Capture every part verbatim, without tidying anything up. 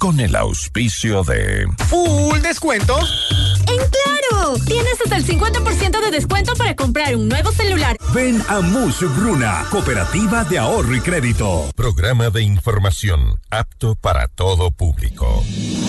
con el auspicio de ¡Full descuentos! ¡En Claro! Tienes hasta el cincuenta por ciento de descuento para comprar un nuevo celular. Ven a Musugruna, Cooperativa de Ahorro y Crédito. Programa de información apto para todo público.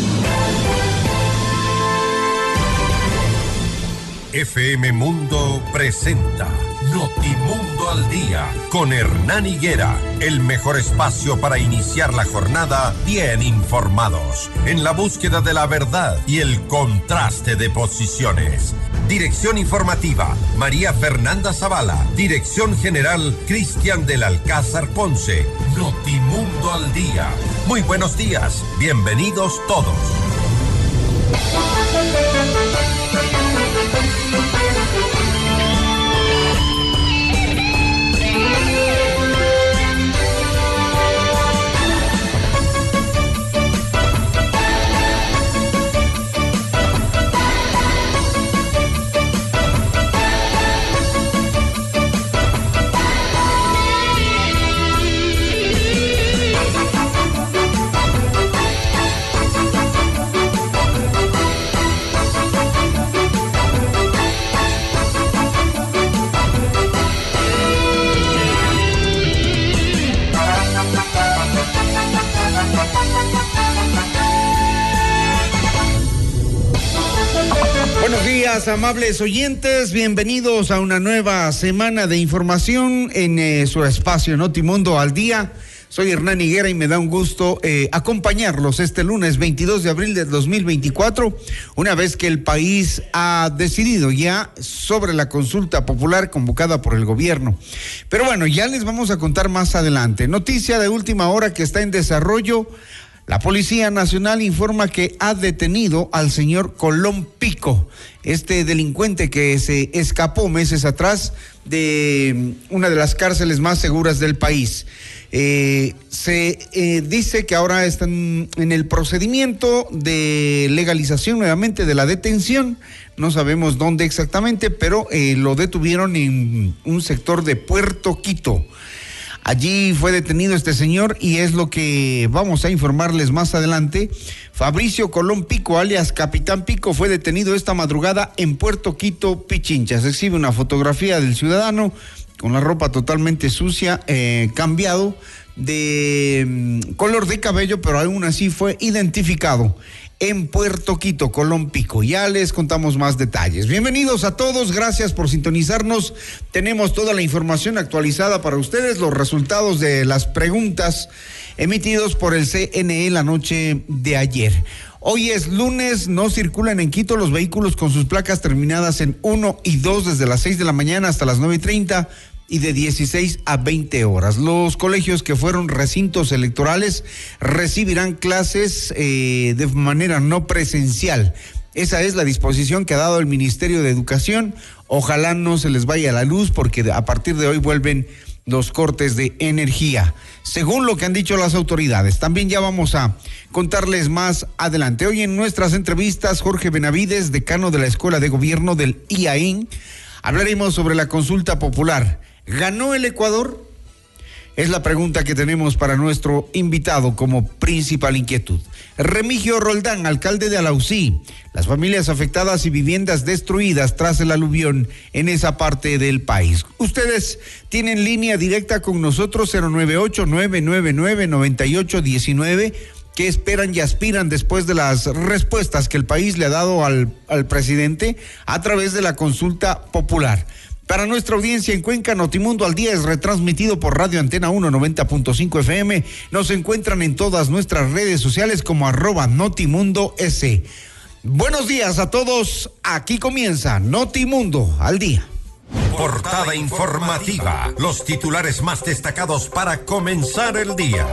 F M Mundo presenta Notimundo al Día con Hernán Higuera, el mejor espacio para iniciar la jornada bien informados, en la búsqueda de la verdad y el contraste de posiciones. Dirección informativa, María Fernanda Zavala. Dirección general, Cristian del Alcázar Ponce. Notimundo al Día. Muy buenos días, bienvenidos todos. Buenos días, amables oyentes, bienvenidos a una nueva semana de información en eh, su espacio Notimundo al Día. Soy Hernán Higuera y me da un gusto eh, acompañarlos este lunes veintidós de abril del dos mil veinticuatro, una vez que el país ha decidido ya sobre la consulta popular convocada por el gobierno. Pero bueno, ya les vamos a contar más adelante. Noticia de última hora que está en desarrollo. La Policía Nacional informa que ha detenido al señor Colón Pico, este delincuente que se escapó meses atrás de una de las cárceles más seguras del país. Eh, se eh, dice que ahora están en el procedimiento de legalización nuevamente de la detención. No sabemos dónde exactamente, pero eh, lo detuvieron en un sector de Puerto Quito. Allí fue detenido este señor y es lo que vamos a informarles más adelante. Fabricio Colón Pico, alias Capitán Pico, fue detenido esta madrugada en Puerto Quito, Pichincha. Se exhibe una fotografía del ciudadano con la ropa totalmente sucia, eh, cambiado de um, color de cabello, pero aún así fue identificado en Puerto Quito, Colón Pico. Ya les contamos más detalles. Bienvenidos a todos, gracias por sintonizarnos. Tenemos toda la información actualizada para ustedes, los resultados de las preguntas emitidos por el C N E la noche de ayer. Hoy es lunes, no circulan en Quito los vehículos con sus placas terminadas en uno y dos desde las seis de la mañana hasta las nueve y treinta. Y de dieciséis a veinte horas. Los colegios que fueron recintos electorales recibirán clases eh, de manera no presencial. Esa es la disposición que ha dado el Ministerio de Educación. Ojalá no se les vaya la luz porque a partir de hoy vuelven los cortes de energía, según lo que han dicho las autoridades. También ya vamos a contarles más adelante. Hoy en nuestras entrevistas, Jorge Benavides, decano de la Escuela de Gobierno del I A I N, hablaremos sobre la consulta popular. ¿Ganó el Ecuador? Es la pregunta que tenemos para nuestro invitado como principal inquietud. Remigio Roldán, alcalde de Alausí. Las familias afectadas y viviendas destruidas tras el aluvión en esa parte del país. Ustedes tienen línea directa con nosotros, cero nueve ocho, nueve nueve nueve, nueve ocho uno nueve. ¿Qué esperan y aspiran después de las respuestas que el país le ha dado al, al presidente a través de la consulta popular? Para nuestra audiencia en Cuenca, Notimundo al Día es retransmitido por Radio Antena uno noventa punto cinco F M. Nos encuentran en todas nuestras redes sociales como arroba Notimundo S. Buenos días a todos. Aquí comienza Notimundo al Día. Portada informativa. Los titulares más destacados para comenzar el día.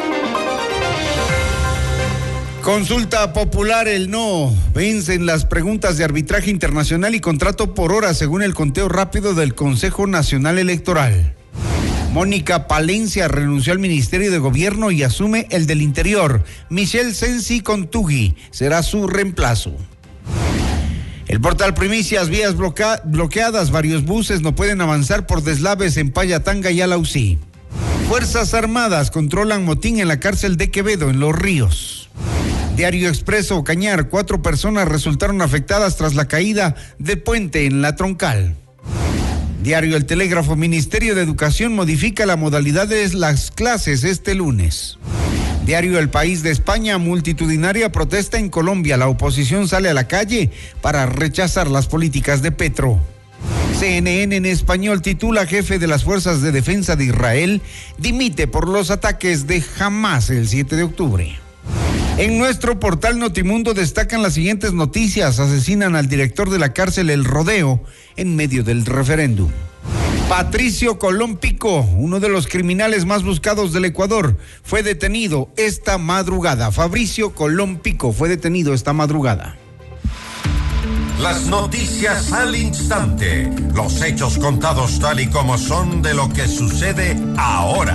Consulta popular, el no. Vencen las preguntas de arbitraje internacional y contrato por hora según el conteo rápido del Consejo Nacional Electoral. Mónica Palencia renunció al Ministerio de Gobierno y asume el del Interior. Michelle Sensi Contugui será su reemplazo. El portal Primicias, vías bloquea- bloqueadas, varios buses no pueden avanzar por deslaves en Payatanga y Alausí. Fuerzas Armadas controlan motín en la cárcel de Quevedo, en Los Ríos. Diario Expreso, Cañar, cuatro personas resultaron afectadas tras la caída de puente en la Troncal. Diario El Telégrafo, Ministerio de Educación modifica la modalidad de las clases este lunes. Diario El País de España, multitudinaria protesta en Colombia. La oposición sale a la calle para rechazar las políticas de Petro. C N N en español titula: jefe de las Fuerzas de Defensa de Israel dimite por los ataques de Hamás el siete de octubre. En nuestro portal Notimundo destacan las siguientes noticias: asesinan al director de la cárcel El Rodeo en medio del referéndum. Patricio Colón Pico, uno de los criminales más buscados del Ecuador, fue detenido esta madrugada. Fabricio Colón Pico fue detenido esta madrugada. Las noticias al instante, los hechos contados tal y como son de lo que sucede ahora.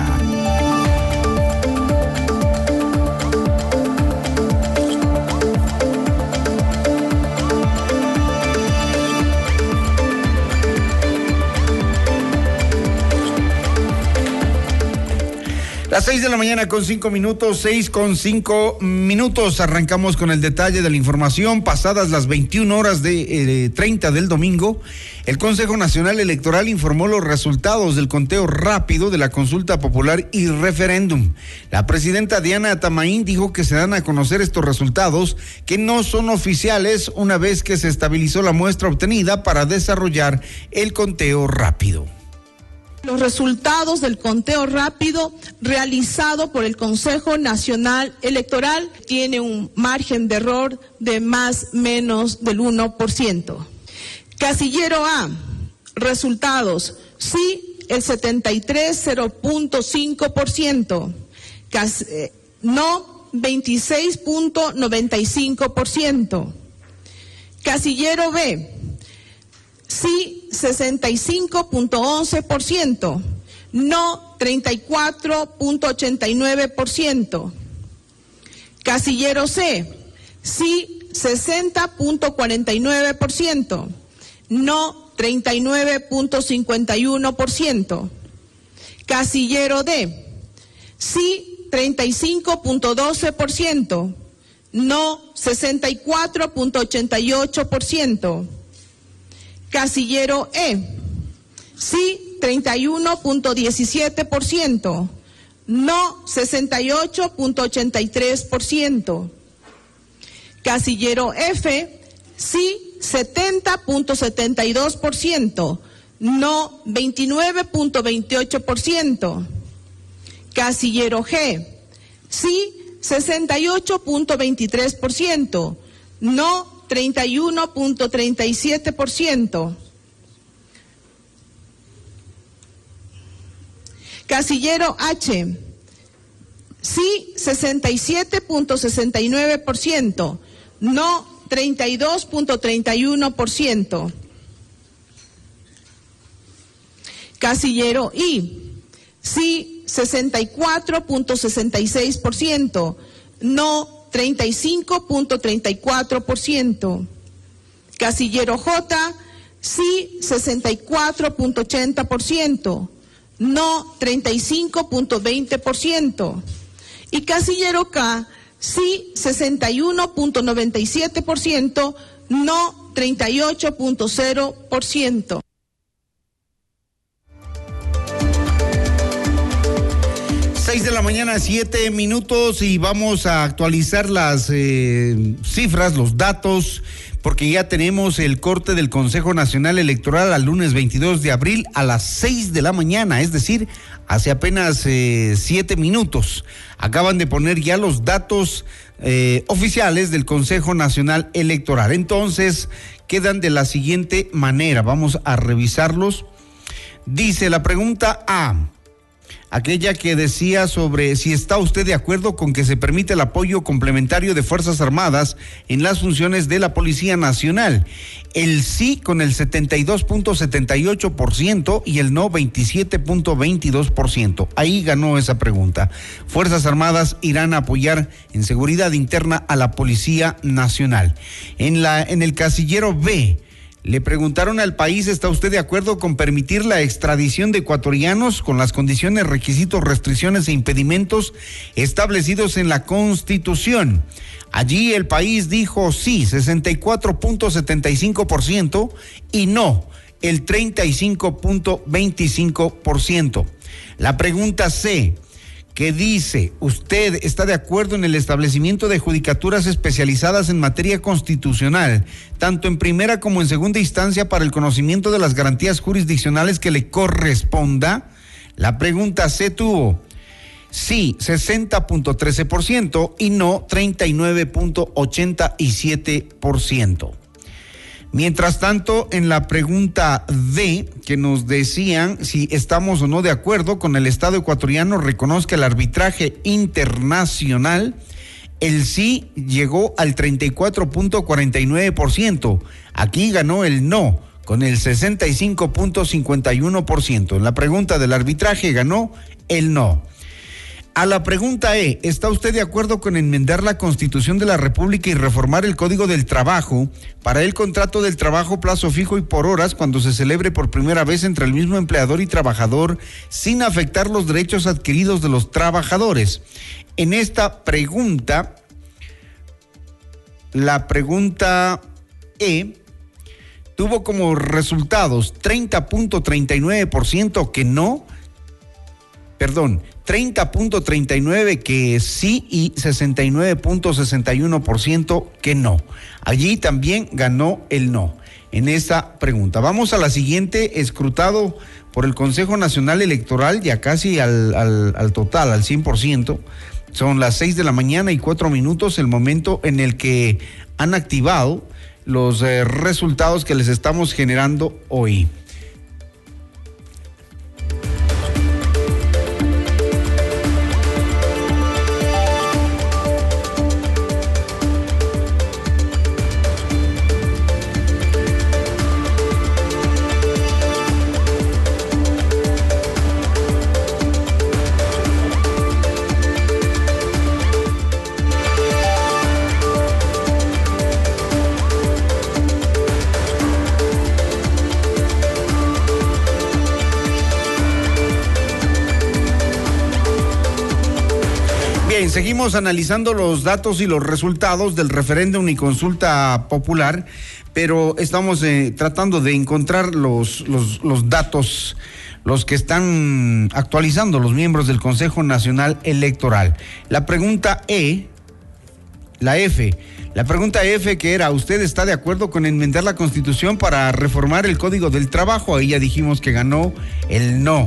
Las seis de la mañana con cinco minutos, seis con cinco minutos. Arrancamos con el detalle de la información. Pasadas las veintiuna horas de eh, treinta del domingo, el Consejo Nacional Electoral informó los resultados del conteo rápido de la consulta popular y referéndum. La presidenta Diana Tamaín dijo que se dan a conocer estos resultados, que no son oficiales, una vez que se estabilizó la muestra obtenida para desarrollar el conteo rápido. Los resultados del conteo rápido realizado por el Consejo Nacional Electoral tiene un margen de error de más menos del uno por ciento. Casillero A, resultados, sí, el setenta y tres coma cero punto cinco por ciento, Cas eh, no, veintiséis punto noventa y cinco por ciento. Casillero B, sí, sesenta y cinco punto once por ciento, no, treinta y cuatro punto ochenta y nueve por ciento. Casillero C, sí, sesenta punto cuarenta y nueve por ciento, no, treinta y nueve punto cincuenta y uno por ciento. Casillero D, sí, treinta y cinco punto doce por ciento, no, sesenta y cuatro punto ochenta y ocho por ciento. Casillero E, sí, treinta y uno punto diecisiete por ciento, no, sesenta y ocho punto ochenta y tres por ciento. Casillero F, sí, setenta punto setenta y dos por ciento, no, veintinueve punto veintiocho por ciento. Casillero G, sí, sesenta y ocho punto veintitrés por ciento, no, treinta y uno punto treinta y siete por ciento. Casillero H, sí, sesenta y siete punto sesenta y nueve por ciento, no, treinta y dos punto treinta y uno por ciento. Casillero I, sí, sesenta y cuatro punto sesenta y seis por ciento, no, treinta y cinco punto treinta y cuatro por ciento. Casillero J, sí, sesenta y cuatro punto ochenta por ciento, no, treinta y cinco punto veinte por ciento. Y Casillero K, sí, sesenta y uno punto noventa y siete por ciento, no, treinta y ocho punto cero por ciento. seis de la mañana, siete minutos, y vamos a actualizar las eh, cifras, los datos, porque ya tenemos el corte del Consejo Nacional Electoral al lunes veintidós de abril a las seis de la mañana, es decir, hace apenas eh, siete minutos. Acaban de poner ya los datos eh, oficiales del Consejo Nacional Electoral. Entonces, quedan de la siguiente manera, vamos a revisarlos. Dice la pregunta A, aquella que decía sobre si está usted de acuerdo con que se permite el apoyo complementario de Fuerzas Armadas en las funciones de la Policía Nacional. El sí con el setenta y dos punto setenta y ocho por ciento y el no veintisiete punto veintidós por ciento. Ahí ganó esa pregunta. Fuerzas Armadas irán a apoyar en seguridad interna a la Policía Nacional. En la, en el casillero B, Le preguntaron al país, ¿está usted de acuerdo con permitir la extradición de ecuatorianos con las condiciones, requisitos, restricciones e impedimentos establecidos en la Constitución? Allí el país dijo sí, sesenta y cuatro punto setenta y cinco por ciento, y no, el treinta y cinco punto veinticinco por ciento. La pregunta C, que dice, ¿usted está de acuerdo en el establecimiento de judicaturas especializadas en materia constitucional, tanto en primera como en segunda instancia, para el conocimiento de las garantías jurisdiccionales que le corresponda? La pregunta C tuvo sí, sesenta punto trece por ciento, y no, treinta y nueve punto ochenta y siete por ciento. Mientras tanto, en la pregunta D, que nos decían si estamos o no de acuerdo con el Estado ecuatoriano reconozca el arbitraje internacional, el sí llegó al treinta y cuatro punto cuarenta y nueve por ciento. Aquí ganó el no, con el sesenta y cinco punto cincuenta y uno por ciento. En la pregunta del arbitraje ganó el no. A la pregunta E, ¿está usted de acuerdo con enmendar la Constitución de la República y reformar el Código del Trabajo para el contrato del trabajo plazo fijo y por horas cuando se celebre por primera vez entre el mismo empleador y trabajador sin afectar los derechos adquiridos de los trabajadores? En esta pregunta, la pregunta E tuvo como resultados treinta punto treinta y nueve por ciento que no, perdón, treinta punto treinta y nueve por ciento que sí y sesenta y nueve punto sesenta y uno por ciento que no. Allí también ganó el no en esa pregunta. Vamos a la siguiente, escrutado por el Consejo Nacional Electoral, ya casi al, al, al total, al cien por ciento. Son las seis de la mañana y cuatro minutos, el momento en el que han activado los eh, resultados que les estamos generando hoy. Bien, seguimos analizando los datos y los resultados del referéndum y consulta popular, pero estamos eh, tratando de encontrar los, los, los datos, los que están actualizando los miembros del Consejo Nacional Electoral. La pregunta E, la F, la pregunta F, que era, ¿usted está de acuerdo con enmendar la Constitución para reformar el Código del Trabajo? Ahí ya dijimos que ganó el no.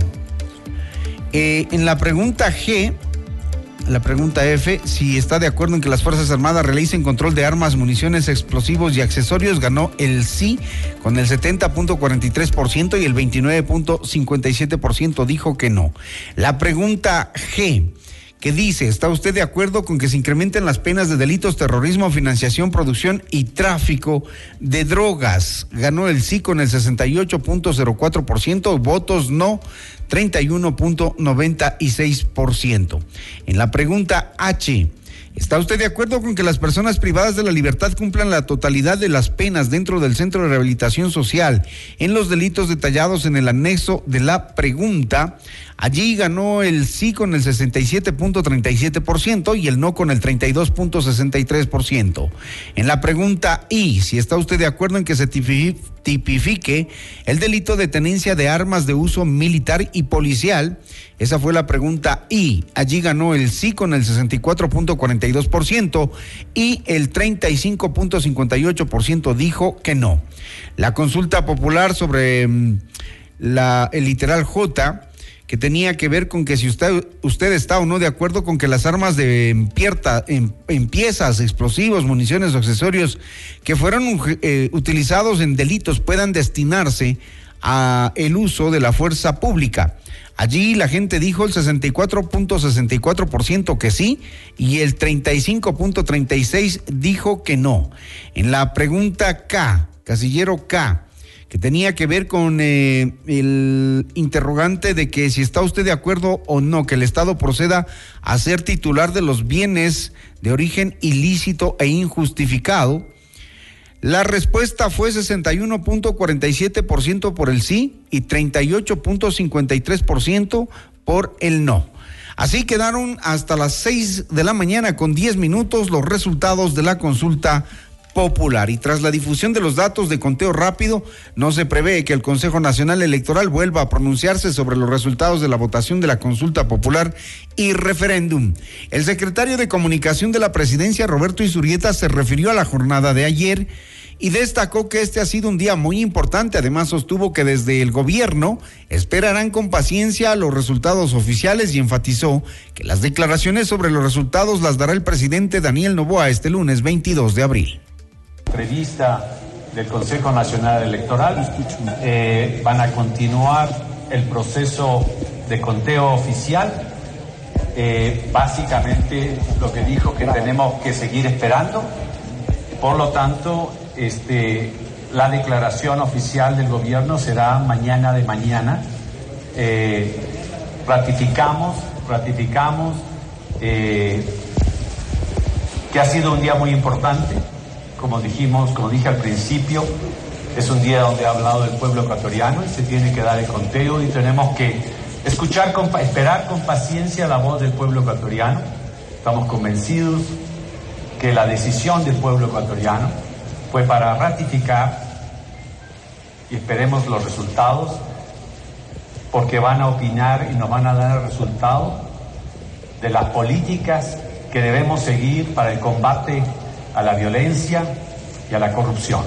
Eh, en la pregunta G, la pregunta F, si está de acuerdo en que las Fuerzas Armadas realicen control de armas, municiones, explosivos y accesorios, ganó el sí con el setenta punto cuarenta y tres por ciento y el veintinueve punto cincuenta y siete por ciento dijo que no. La pregunta G, que dice, ¿está usted de acuerdo con que se incrementen las penas de delitos, terrorismo, financiación, producción y tráfico de drogas? Ganó el sí con el sesenta y ocho punto cero cuatro por ciento, votos no, treinta y uno punto noventa y seis por ciento. En la pregunta H, ¿está usted de acuerdo con que las personas privadas de la libertad cumplan la totalidad de las penas dentro del Centro de Rehabilitación Social en los delitos detallados en el anexo de la pregunta? Allí ganó el sí con el sesenta y siete punto treinta y siete por ciento y el no con el treinta y dos punto sesenta y tres por ciento. En la pregunta I, si está usted de acuerdo en que se tipifique el delito de tenencia de armas de uso militar y policial, esa fue la pregunta I. Allí ganó el sí con el sesenta y cuatro punto cuarenta y dos por ciento y el treinta y cinco punto cincuenta y ocho por ciento dijo que no. La consulta popular sobre um, la, el literal J, que tenía que ver con que si usted, usted está o no de acuerdo con que las armas de empierta, en, en piezas, explosivos, municiones o accesorios que fueron eh, utilizados en delitos puedan destinarse a el uso de la fuerza pública. Allí la gente dijo el sesenta y cuatro punto sesenta y cuatro por ciento que sí y el treinta y cinco punto treinta y seis por ciento dijo que no. En la pregunta K, casillero K, que tenía que ver con eh, el interrogante de que si está usted de acuerdo o no que el Estado proceda a ser titular de los bienes de origen ilícito e injustificado, La respuesta fue sesenta y uno punto cuarenta y siete por ciento por el sí y treinta y ocho punto cincuenta y tres por ciento por el no. Así quedaron hasta las seis de la mañana con diez minutos los resultados de la consulta popular. Y tras la difusión de los datos de conteo rápido, no se prevé que el Consejo Nacional Electoral vuelva a pronunciarse sobre los resultados de la votación de la consulta popular y referéndum. El secretario de Comunicación de la Presidencia, Roberto Izurrieta, se refirió a la jornada de ayer y destacó que este ha sido un día muy importante. Además, sostuvo que desde el gobierno esperarán con paciencia los resultados oficiales y enfatizó que las declaraciones sobre los resultados las dará el presidente Daniel Noboa este lunes veintidós de abril. Prevista del Consejo Nacional Electoral, eh, van a continuar el proceso de conteo oficial. Eh, básicamente lo que dijo que tenemos que seguir esperando. Por lo tanto, este, la declaración oficial del gobierno será mañana de mañana. Eh, ratificamos, ratificamos eh, que ha sido un día muy importante. Como dijimos, como dije al principio, es un día donde ha hablado el pueblo ecuatoriano y se tiene que dar el conteo y tenemos que escuchar, con, esperar con paciencia la voz del pueblo ecuatoriano. Estamos convencidos que la decisión del pueblo ecuatoriano fue para ratificar y esperemos los resultados, porque van a opinar y nos van a dar el resultado de las políticas que debemos seguir para el combate a la violencia y a la corrupción.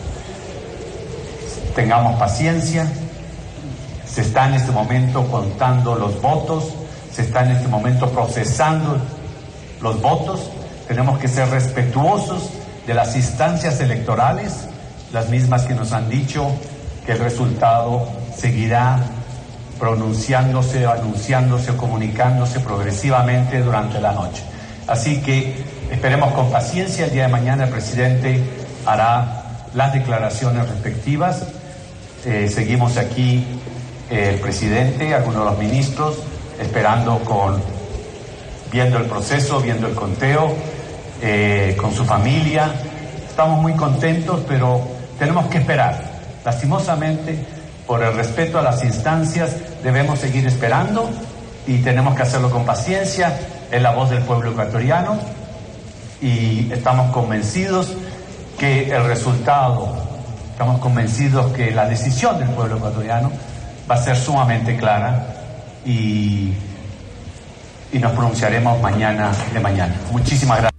Tengamos paciencia, se está en este momento contando los votos, se está en este momento procesando los votos, tenemos que ser respetuosos de las instancias electorales, las mismas que nos han dicho que el resultado seguirá pronunciándose, anunciándose o comunicándose progresivamente durante la noche. Así que esperemos con paciencia. El día de mañana el presidente hará las declaraciones respectivas. Eh, seguimos aquí eh, el presidente, algunos de los ministros, esperando con, viendo el proceso, viendo el conteo, eh, con su familia. Estamos muy contentos, pero tenemos que esperar. Lastimosamente, por el respeto a las instancias, debemos seguir esperando y tenemos que hacerlo con paciencia. Es la voz del pueblo ecuatoriano y estamos convencidos que el resultado, estamos convencidos que la decisión del pueblo ecuatoriano va a ser sumamente clara y, y nos pronunciaremos mañana de mañana. Muchísimas gracias.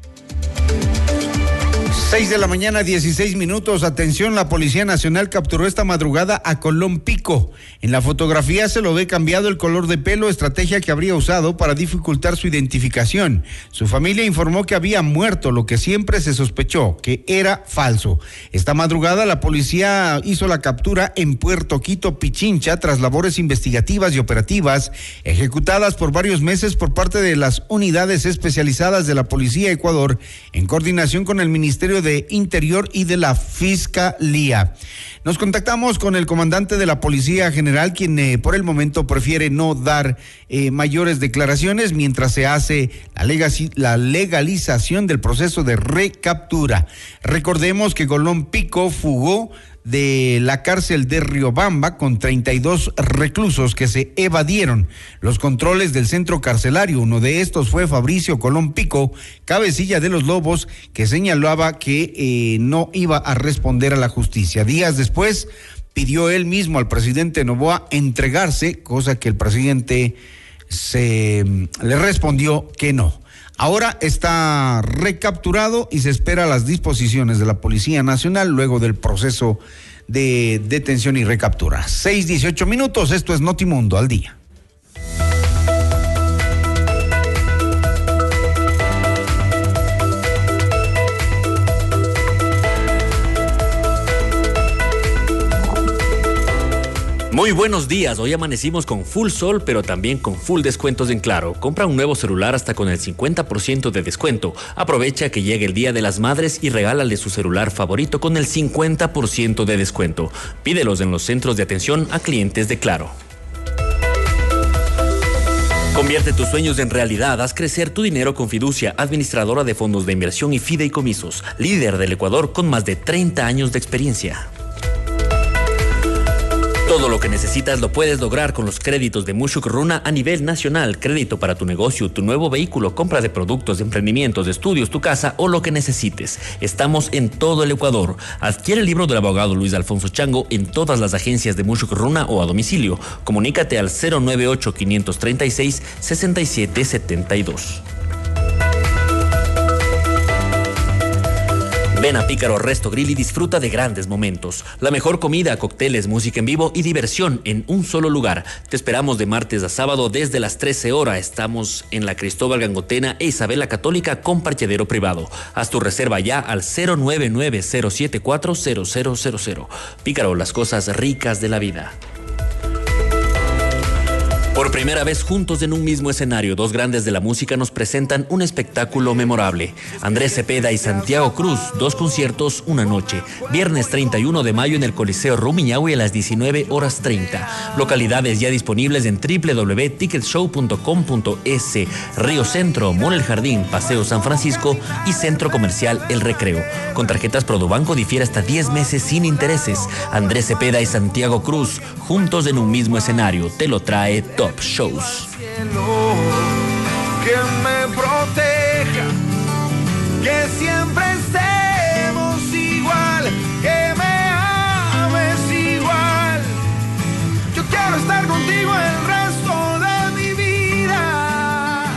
seis de la mañana, dieciséis minutos. Atención, la Policía Nacional capturó esta madrugada a Colón Pico. En la fotografía se lo ve cambiado el color de pelo, estrategia que habría usado para dificultar su identificación. Su familia informó que había muerto, lo que siempre se sospechó, que era falso. Esta madrugada la policía hizo la captura en Puerto Quito, Pichincha, tras labores investigativas y operativas ejecutadas por varios meses por parte de las unidades especializadas de la Policía Ecuador, en coordinación con el Ministerio de Interior y de la Fiscalía. Nos contactamos con el comandante de la Policía General, quien eh, por el momento prefiere no dar eh, mayores declaraciones mientras se hace la, legaci- la legalización del proceso de recaptura. Recordemos que Colón Pico fugó de la cárcel de Riobamba con treinta y dos reclusos que se evadieron los controles del centro carcelario. Uno de estos fue Fabricio Colón Pico, cabecilla de los Lobos, que señalaba que eh, no iba a responder a la justicia. Días después pidió él mismo al presidente Noboa entregarse, cosa que el presidente se le respondió que no. Ahora está recapturado y se espera las disposiciones de la Policía Nacional luego del proceso de detención y recaptura. seis dieciocho minutos, esto es Notimundo al día. Muy buenos días, hoy amanecimos con full sol, pero también con full descuentos en Claro. Compra un nuevo celular hasta con el cincuenta por ciento de descuento. Aprovecha que llegue el Día de las Madres y regálale su celular favorito con el cincuenta por ciento de descuento. Pídelos en los centros de atención a clientes de Claro. Convierte tus sueños en realidad. Haz crecer tu dinero con Fiducia, administradora de fondos de inversión y fideicomisos, líder del Ecuador con más de treinta años de experiencia. Todo lo que necesitas lo puedes lograr con los créditos de Mushuk Runa a nivel nacional. Crédito para tu negocio, tu nuevo vehículo, compra de productos, de emprendimientos, de estudios, tu casa o lo que necesites. Estamos en todo el Ecuador. Adquiere el libro del abogado Luis Alfonso Chango en todas las agencias de Mushuk Runa o a domicilio. Comunícate al cero nueve ocho, cinco tres seis, seis siete siete dos. Ven a Pícaro Resto Grill y disfruta de grandes momentos. La mejor comida, cócteles, música en vivo y diversión en un solo lugar. Te esperamos de martes a sábado desde las trece horas. Estamos en la Cristóbal Gangotena e Isabel la Católica con parqueadero privado. Haz tu reserva ya al cero nueve nueve, cero siete cuatro, cero cero cero cero. Pícaro, las cosas ricas de la vida. Por primera vez juntos en un mismo escenario, dos grandes de la música nos presentan un espectáculo memorable. Andrés Cepeda y Santiago Cruz, dos conciertos, una noche. Viernes treinta y uno de mayo en el Coliseo Rumiñahui a las diecinueve horas treinta. Localidades ya disponibles en doble u doble u doble u punto ticket show punto com punto es. Río Centro, Mall El Jardín, Paseo San Francisco y Centro Comercial El Recreo. Con tarjetas Produbanco difiere hasta diez meses sin intereses. Andrés Cepeda y Santiago Cruz, juntos en un mismo escenario. Te lo trae Top Shows. Que me proteja, que siempre estemos igual, que me ames igual. Yo quiero estar contigo el resto de mi vida.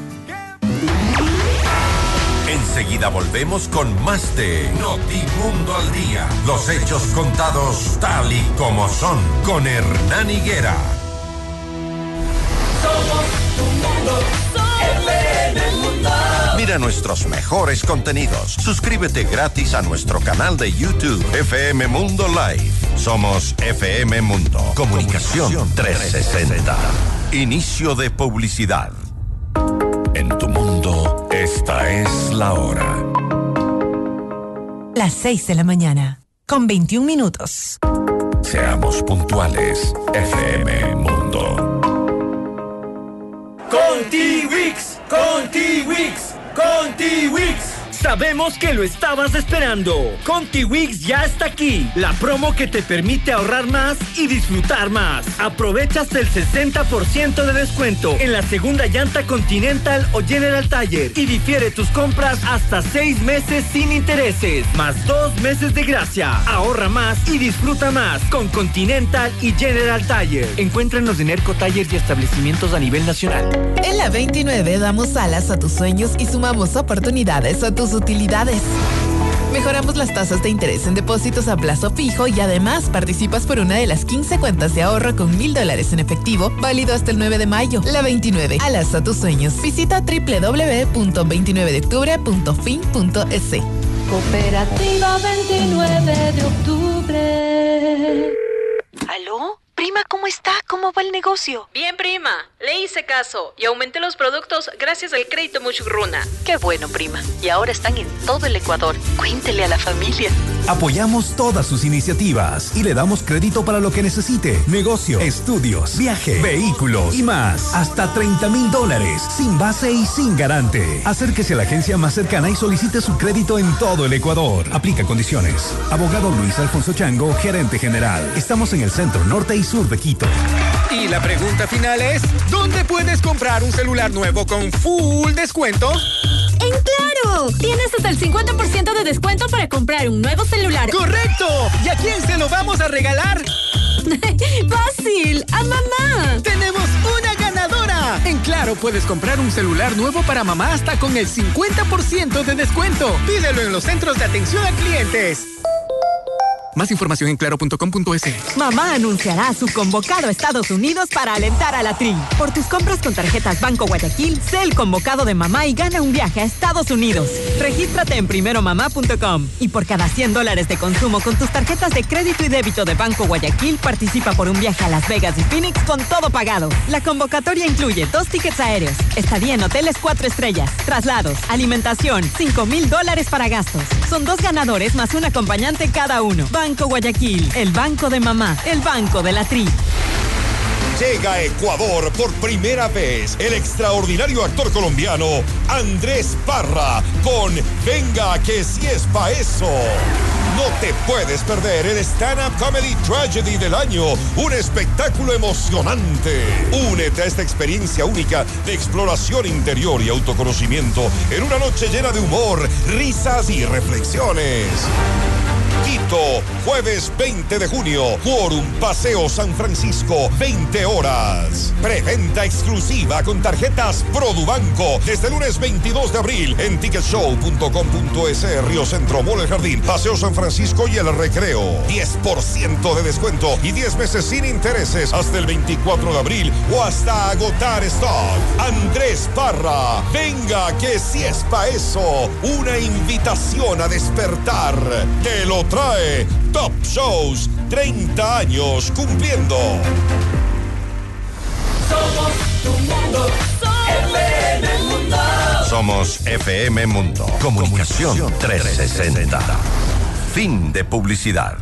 Enseguida volvemos con más de Notimundo al Día. Los hechos contados tal y como son con Hernán Higuera. Somos tu mundo, F M Mundo. Mira nuestros mejores contenidos. Suscríbete gratis a nuestro canal de YouTube, F M Mundo Live. Somos F M Mundo. Comunicación trescientos sesenta. Inicio de publicidad. En tu mundo, esta es la hora. Las seis de la mañana, con veintiún minutos. Seamos puntuales, F M Mundo. Contiwix, Contiwix, Contiwix. Sabemos que lo estabas esperando. Contiwix ya está aquí. La promo que te permite ahorrar más y disfrutar más. Aprovecha hasta el sesenta por ciento de descuento en la segunda llanta Continental o General Tire y difiere tus compras hasta seis meses sin intereses, más dos meses de gracia. Ahorra más y disfruta más con Continental y General Tire. Encuéntranos en Erco Tires y establecimientos a nivel nacional. En la veintinueve damos alas a tus sueños y sumamos oportunidades a tus utilidades. Mejoramos las tasas de interés en depósitos a plazo fijo y además participas por una de las quince cuentas de ahorro con mil dólares en efectivo, válido hasta el nueve de mayo. La veintinueve, alas a tus sueños. Visita doble u doble u doble u punto veintinueve de octubre punto fin punto es. Cooperativa veintinueve de octubre. ¿Aló? Prima, ¿cómo está? ¿Cómo va el negocio? Bien, prima. Le hice caso y aumenté los productos gracias al crédito Mushuk Runa. Qué bueno, prima. Y ahora están en todo el Ecuador. Cuéntele a la familia. Apoyamos todas sus iniciativas y le damos crédito para lo que necesite. Negocio, estudios, viaje, vehículos y más. Hasta treinta mil dólares, sin base y sin garante. Acérquese a la agencia más cercana y solicite su crédito en todo el Ecuador. Aplica condiciones. Abogado Luis Alfonso Chango, gerente general. Estamos en el centro norte y sur de Quito. Y la pregunta final es, ¿dónde puedes comprar un celular nuevo con full descuento? ¡En Claro! Tienes hasta el cincuenta por ciento de descuento para comprar un nuevo celular. ¡Correcto! ¿Y a quién se lo vamos a regalar? ¡Fácil! ¡A mamá! ¡Tenemos una ganadora! En Claro puedes comprar un celular nuevo para mamá hasta con el cincuenta por ciento de descuento. Pídelo en los centros de atención a clientes. Más información en claro punto com punto es. Mamá anunciará a su convocado a Estados Unidos para alentar a la tri. Por tus compras con tarjetas Banco Guayaquil, sé el convocado de mamá y gana un viaje a Estados Unidos. Regístrate en primero mamá punto com. Y por cada cien dólares de consumo con tus tarjetas de crédito y débito de Banco Guayaquil, participa por un viaje a Las Vegas y Phoenix con todo pagado. La convocatoria incluye dos tickets aéreos, estadía en hoteles cuatro estrellas, traslados, alimentación, cinco mil dólares para gastos. Son dos ganadores más un acompañante cada uno. Banco Guayaquil, el banco de mamá, el banco de la tri. Llega a Ecuador por primera vez el extraordinario actor colombiano Andrés Parra con Venga que si es pa' eso. No te puedes perder el Stand-Up Comedy Tragedy del año, un espectáculo emocionante. Únete a esta experiencia única de exploración interior y autoconocimiento en una noche llena de humor, risas y reflexiones. Quito, jueves veinte de junio, Quórum Paseo San Francisco, veinte horas. Preventa exclusiva con tarjetas Produbanco desde el lunes veintidós de abril en ticket show punto com punto es, Río Centro, Mall El Jardín, Paseo San Francisco y El Recreo. diez por ciento de descuento y diez meses sin intereses hasta el veinticuatro de abril o hasta agotar stock. Andrés Parra, venga que si es pa' eso. Una invitación a despertar. Te lo trae Top Shows, treinta años cumpliendo. Somos tu mundo, F M Mundo. Somos F M Mundo. Comunicación trescientos sesenta. Fin de publicidad.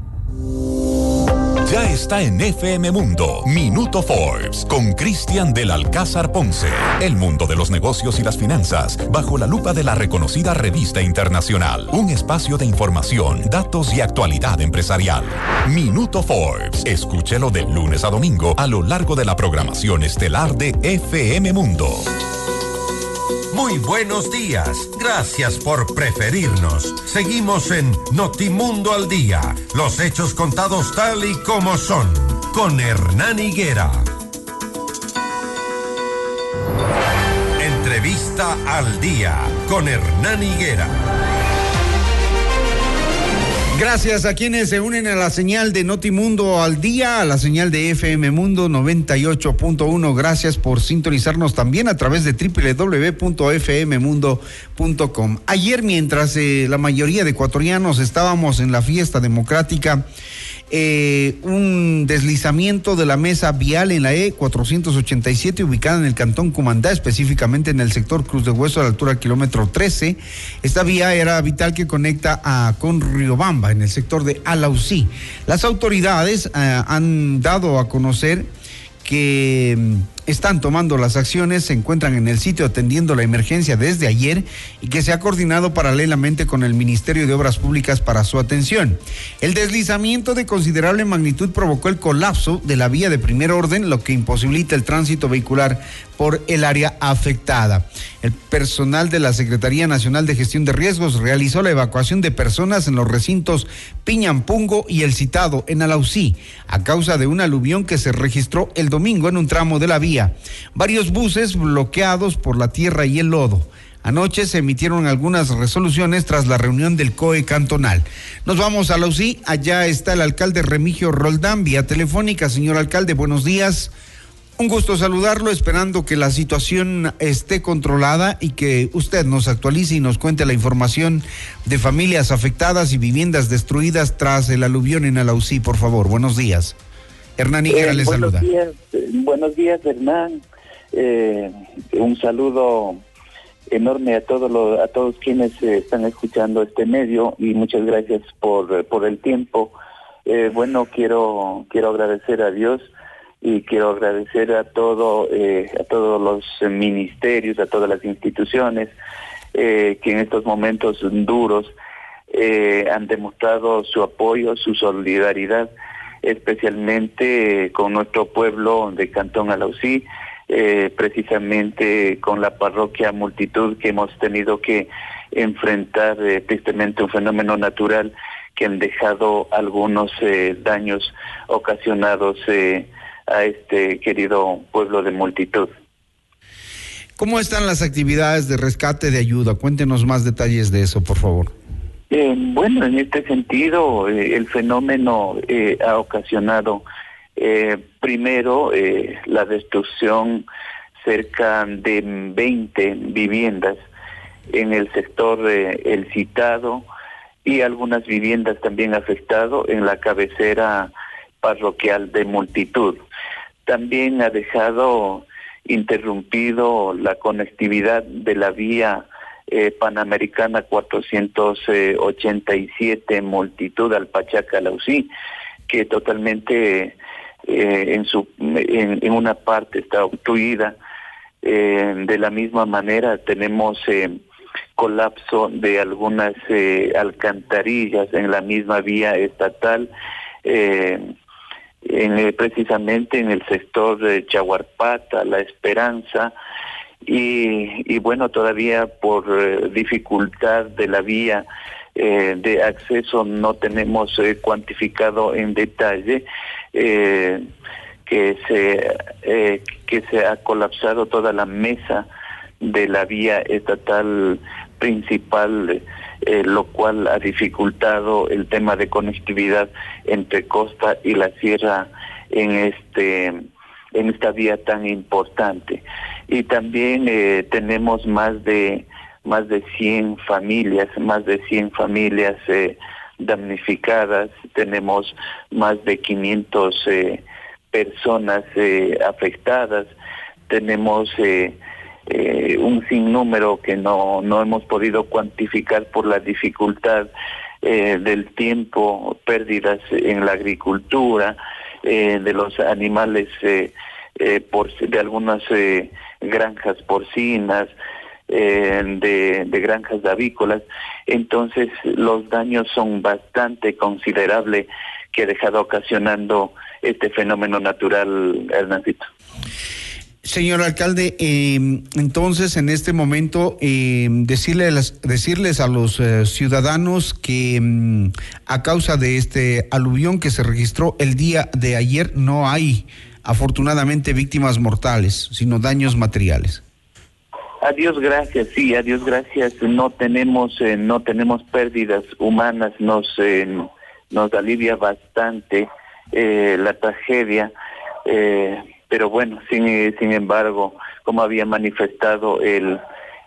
Ya está en F M Mundo, Minuto Forbes, con Cristian del Alcázar Ponce. El mundo de los negocios y las finanzas, bajo la lupa de la reconocida revista internacional. Un espacio de información, datos y actualidad empresarial. Minuto Forbes, escúchelo de lunes a domingo a lo largo de la programación estelar de F M Mundo. Muy buenos días. Gracias por preferirnos. Seguimos en Notimundo al Día. Los hechos contados tal y como son. Con Hernán Higuera. Entrevista al Día. Con Hernán Higuera. Gracias a quienes se unen a la señal de Notimundo al Día, a la señal de F M Mundo noventa y ocho punto uno. Gracias por sintonizarnos también a través de doble u doble u doble u punto f m mundo punto com. Ayer, mientras eh, la mayoría de ecuatorianos estábamos en la fiesta democrática, eh, un deslizamiento de la mesa vial en la E cuatrocientos ochenta y siete, ubicada en el cantón Cumandá, específicamente en el sector Cruz de Hueso, a la altura del kilómetro trece. Esta vía era vital que conecta a, con Riobamba, en el sector de Alausí. Las autoridades eh, han dado a conocer que mm, están tomando las acciones, se encuentran en el sitio atendiendo la emergencia desde ayer y que se ha coordinado paralelamente con el Ministerio de Obras Públicas para su atención. El deslizamiento de considerable magnitud provocó el colapso de la vía de primer orden, lo que imposibilita el tránsito vehicular por el área afectada. El personal de la Secretaría Nacional de Gestión de Riesgos realizó la evacuación de personas en los recintos Piñampungo y El Citado, en Alausí, a causa de un aluvión que se registró el domingo en un tramo de la vía. Varios buses bloqueados por la tierra y el lodo. Anoche se emitieron algunas resoluciones tras la reunión del C O E cantonal. Nos vamos a Alausí. Allá está el alcalde Remigio Roldán, vía telefónica. Señor alcalde, buenos días. Un gusto saludarlo, esperando que la situación esté controlada y que usted nos actualice y nos cuente la información de familias afectadas y viviendas destruidas tras el aluvión en Alausí, por favor. Buenos días. Hernán Higuera eh, le buenos saluda. Días, eh, buenos días, Hernán. Eh, un saludo enorme a todos los, a todos quienes eh, están escuchando este medio y muchas gracias por por el tiempo. Eh, bueno, quiero quiero agradecer a Dios y quiero agradecer a todo eh, a todos los ministerios, a todas las instituciones eh, que en estos momentos duros eh, han demostrado su apoyo, su solidaridad, especialmente con nuestro pueblo de Cantón Alausí, eh, precisamente con la parroquia Multitud, que hemos tenido que enfrentar eh, tristemente un fenómeno natural que han dejado algunos eh, daños ocasionados eh, a este querido pueblo de Multitud. ¿Cómo están las actividades de rescate, de ayuda? Cuéntenos más detalles de eso, por favor. Eh, bueno, en este sentido, eh, el fenómeno eh, ha ocasionado eh, primero eh, la destrucción cerca de veinte viviendas en el sector eh, El Citado y algunas viviendas también afectado en la cabecera parroquial de Multitud. También ha dejado interrumpido la conectividad de la vía Eh, Panamericana cuatrocientos ochenta y siete Multitud al Pachaca Alausí, que totalmente eh, en, su, en, en una parte está obstruida. Eh, de la misma manera tenemos eh, colapso de algunas eh, alcantarillas en la misma vía estatal, eh, en, eh, precisamente en el sector de Chaguarpata, La Esperanza, y, y bueno, todavía por eh, dificultad de la vía eh, de acceso no tenemos eh, cuantificado en detalle eh, que se eh, que se ha colapsado toda la mesa de la vía estatal principal, eh, lo cual ha dificultado el tema de conectividad entre costa y la sierra en este en esta vía tan importante. Y también eh, tenemos más de más de cien familias, más de cien familias eh, damnificadas, tenemos más de quinientas eh, personas eh, afectadas, tenemos eh, eh, un sinnúmero que no, no hemos podido cuantificar por la dificultad eh, del tiempo, pérdidas en la agricultura, eh, de los animales, eh, eh, por, de algunas eh, granjas porcinas, eh, de, de granjas avícolas. Entonces los daños son bastante considerables que ha dejado ocasionando este fenómeno natural, Hernancito. Señor alcalde, eh, entonces en este momento eh, decirle a las, decirles a los eh, ciudadanos que mm, a causa de este aluvión que se registró el día de ayer no hay afortunadamente víctimas mortales, sino daños materiales. A Dios gracias, sí, a Dios gracias, no tenemos eh, no tenemos pérdidas humanas, nos eh, nos alivia bastante eh, la tragedia, eh, pero bueno, sin sin embargo, como había manifestado el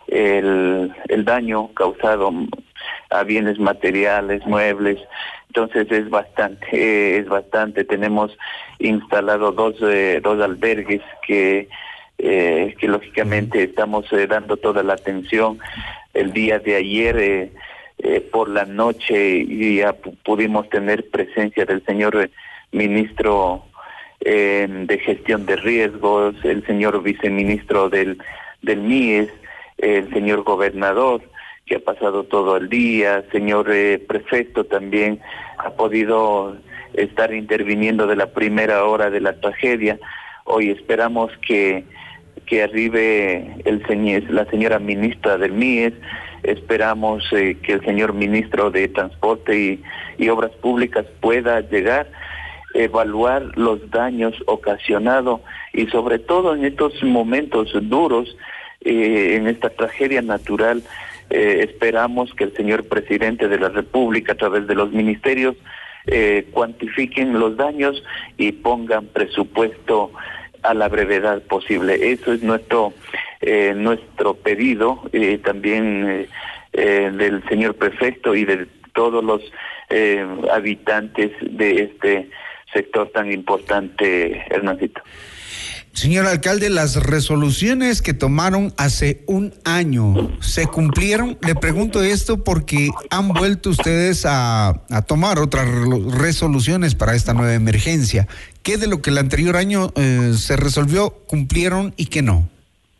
el el daño causado a bienes materiales, muebles, entonces es bastante, eh, es bastante. Tenemos instalado dos eh, dos albergues que Eh, que lógicamente estamos eh, dando toda la atención. El día de ayer eh, eh, por la noche ya pudimos tener presencia del señor eh, ministro eh, de gestión de riesgos, el señor viceministro del, del M I E S, eh, el señor gobernador que ha pasado todo el día, señor eh, prefecto también ha podido estar interviniendo de la primera hora de la tragedia. Hoy esperamos que que arribe el señor, la señora ministra del M I E S, esperamos eh, que el señor ministro de Transporte y, y Obras Públicas pueda llegar, evaluar los daños ocasionados y sobre todo en estos momentos duros, eh, en esta tragedia natural, eh, esperamos que el señor presidente de la República a través de los ministerios eh, cuantifiquen los daños y pongan presupuesto a la brevedad posible. Eso es nuestro eh, nuestro pedido, eh, también eh, eh, del señor prefecto y de todos los eh, habitantes de este sector tan importante, Hernancito. Señor alcalde, las resoluciones que tomaron hace un año, ¿se cumplieron? Le pregunto esto porque han vuelto ustedes a, a tomar otras resoluciones para esta nueva emergencia. ¿Qué de lo que el anterior año eh, se resolvió cumplieron y qué no?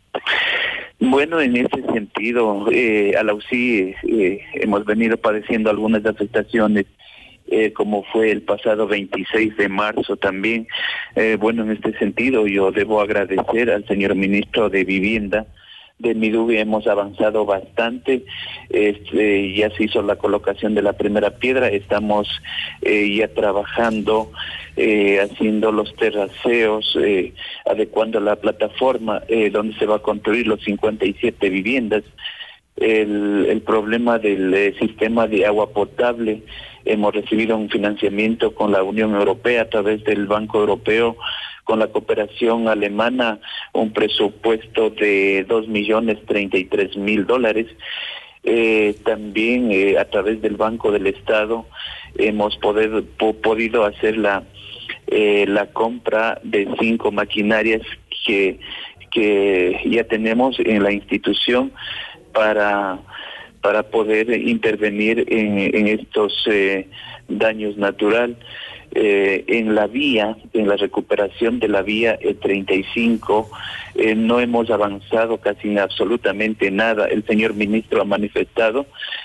Bueno, en ese sentido, eh, a la U C I eh, hemos venido padeciendo algunas afectaciones, Eh, como fue el pasado veintiséis de marzo también. Eh, bueno, en este sentido yo debo agradecer al señor ministro de Vivienda. De Midubi hemos avanzado bastante, este, ya se hizo la colocación de la primera piedra, estamos eh, ya trabajando, eh, haciendo los terraceos, eh, adecuando la plataforma eh, donde se va a construir los cincuenta y siete viviendas. El, el problema del eh, sistema de agua potable, hemos recibido un financiamiento con la Unión Europea a través del Banco Europeo, con la cooperación alemana, un presupuesto de dos millones treinta y tres mil dólares. Eh, también eh, a través del Banco del Estado hemos poder, po, podido hacer la, eh, la compra de cinco maquinarias que, que ya tenemos en la institución para para poder intervenir en, en estos eh, daños naturales. eh, en la vía, en la recuperación de la vía E treinta y cinco, eh, no hemos avanzado casi absolutamente nada. El señor ministro ha manifestado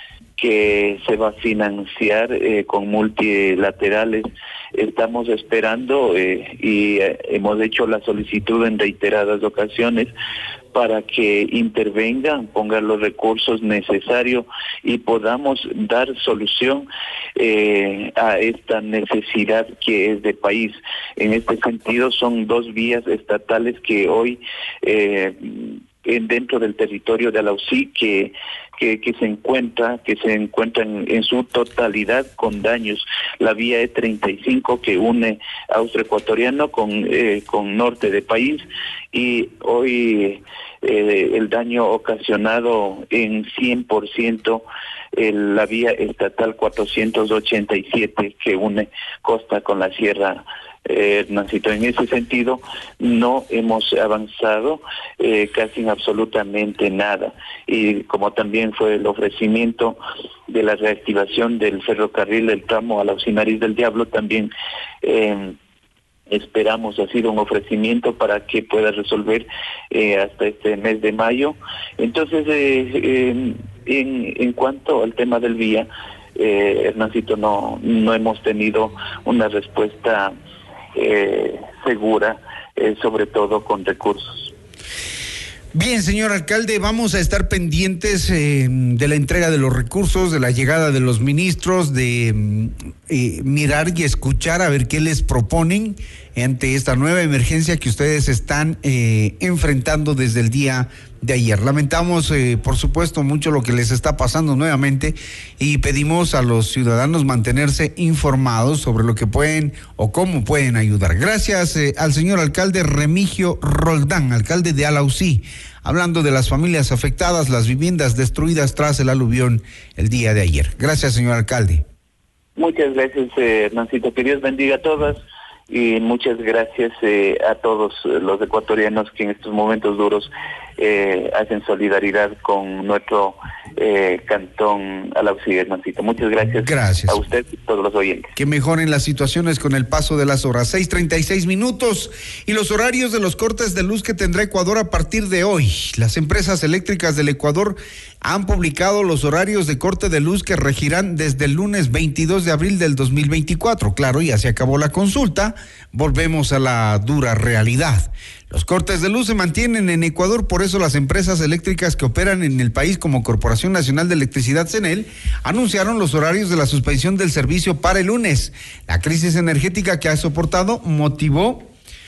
que se va a financiar eh, con multilaterales. Estamos esperando eh, y eh, hemos hecho la solicitud en reiteradas ocasiones para que intervengan, pongan los recursos necesarios y podamos dar solución eh, a esta necesidad que es de país. En este sentido, son dos vías estatales que hoy eh, en, dentro del territorio de Alausí que Que, que se encuentra, que se encuentran en su totalidad con daños. La vía E treinta y cinco que une austroecuatoriano con, eh, con norte del país, y hoy eh, el daño ocasionado en cien por ciento eh, la vía estatal cuatrocientos ochenta y siete que une costa con la sierra. Eh, Hernancito, en ese sentido no hemos avanzado eh, casi en absolutamente nada, y como también fue el ofrecimiento de la reactivación del ferrocarril del tramo a la Nariz del Diablo, también eh, esperamos, ha sido un ofrecimiento para que pueda resolver eh, hasta este mes de mayo. Entonces eh, eh, en, en cuanto al tema del vía, eh, Hernancito, no, no hemos tenido una respuesta Eh, segura, eh, sobre todo con recursos. Bien, señor alcalde, vamos a estar pendientes eh, de la entrega de los recursos, de la llegada de los ministros, de eh, mirar y escuchar a ver qué les proponen ante esta nueva emergencia que ustedes están eh, enfrentando desde el día de ayer. Lamentamos, eh, por supuesto, mucho lo que les está pasando nuevamente, y pedimos a los ciudadanos mantenerse informados sobre lo que pueden o cómo pueden ayudar. Gracias eh, al señor alcalde Remigio Roldán, alcalde de Alausí, hablando de las familias afectadas, las viviendas destruidas tras el aluvión el día de ayer. Gracias, señor alcalde. Muchas gracias, eh, Hernancito. Que Dios bendiga a todas. Y muchas gracias eh, a todos los ecuatorianos que en estos momentos duros eh, hacen solidaridad con nuestro eh, cantón Alausí, Hernancito. Muchas gracias, gracias a usted y a todos los oyentes. Que mejoren las situaciones con el paso de las horas. seis treinta y seis minutos, y los horarios de los cortes de luz que tendrá Ecuador a partir de hoy. Las empresas eléctricas del Ecuador han publicado los horarios de corte de luz que regirán desde el lunes veintidós de abril del dos mil veinticuatro. Claro, ya se acabó la consulta, volvemos a la dura realidad. Los cortes de luz se mantienen en Ecuador, por eso las empresas eléctricas que operan en el país como Corporación Nacional de Electricidad, CENEL, anunciaron los horarios de la suspensión del servicio para el lunes. La crisis energética que ha soportado motivó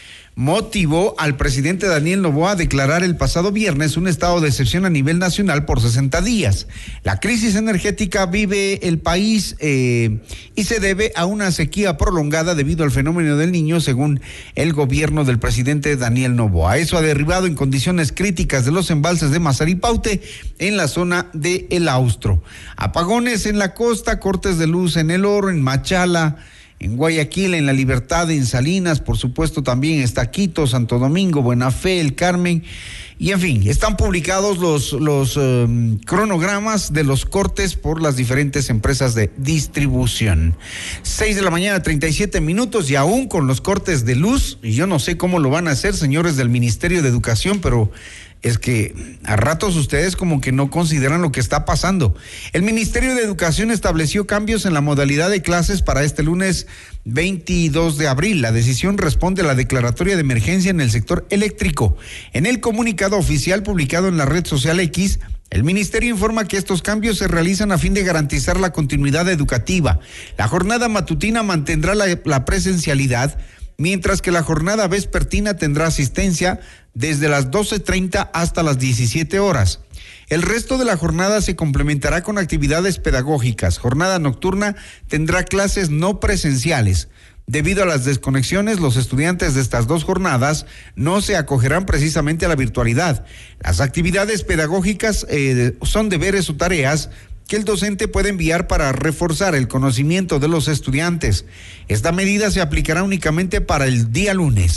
motivó al presidente Daniel Noboa a declarar el pasado viernes un estado de excepción a nivel nacional por sesenta días. La crisis energética vive el país eh, y se debe a una sequía prolongada debido al fenómeno del Niño, según el gobierno del presidente Daniel Noboa. Eso ha derivado en condiciones críticas de los embalses de Mazaripaute en la zona de El Austro. Apagones en la costa, cortes de luz en El Oro, en Machala, en Guayaquil, en La Libertad, en Salinas, por supuesto también está Quito, Santo Domingo, Buena Fe, El Carmen, y en fin, están publicados los, los um, cronogramas de los cortes por las diferentes empresas de distribución. Seis de la mañana, treinta y siete minutos, y aún con los cortes de luz, y yo no sé cómo lo van a hacer, señores del Ministerio de Educación, pero es que a ratos ustedes como que no consideran lo que está pasando. El Ministerio de Educación estableció cambios en la modalidad de clases para este lunes veintidós de abril. La decisión responde a la declaratoria de emergencia en el sector eléctrico. En el comunicado oficial publicado en la red social X, el ministerio informa que estos cambios se realizan a fin de garantizar la continuidad educativa. La jornada matutina mantendrá la, la presencialidad, mientras que la jornada vespertina tendrá asistencia desde las doce treinta hasta las diecisiete horas. El resto de la jornada se complementará con actividades pedagógicas. Jornada nocturna tendrá clases no presenciales. Debido a las desconexiones, los estudiantes de estas dos jornadas no se acogerán precisamente a la virtualidad. Las actividades pedagógicas eh, son deberes o tareas que el docente puede enviar para reforzar el conocimiento de los estudiantes. Esta medida se aplicará únicamente para el día lunes.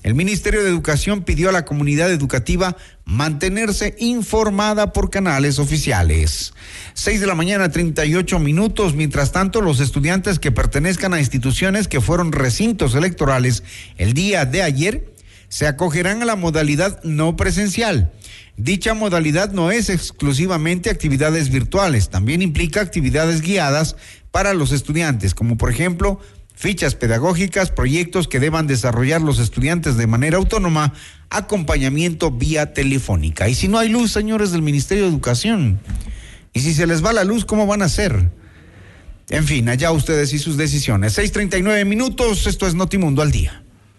El Ministerio de Educación pidió a la comunidad educativa mantenerse informada por canales oficiales. Seis de la mañana, treinta y ocho minutos. Mientras tanto, los estudiantes que pertenezcan a instituciones que fueron recintos electorales el día de ayer se acogerán a la modalidad no presencial. Dicha modalidad no es exclusivamente actividades virtuales, también implica actividades guiadas para los estudiantes, como por ejemplo fichas pedagógicas, proyectos que deban desarrollar los estudiantes de manera autónoma, acompañamiento vía telefónica. Y si no hay luz, señores del Ministerio de Educación, y si se les va la luz, ¿cómo van a hacer? En fin, allá ustedes y sus decisiones. seis treinta y nueve minutos, esto es Notimundo al Día.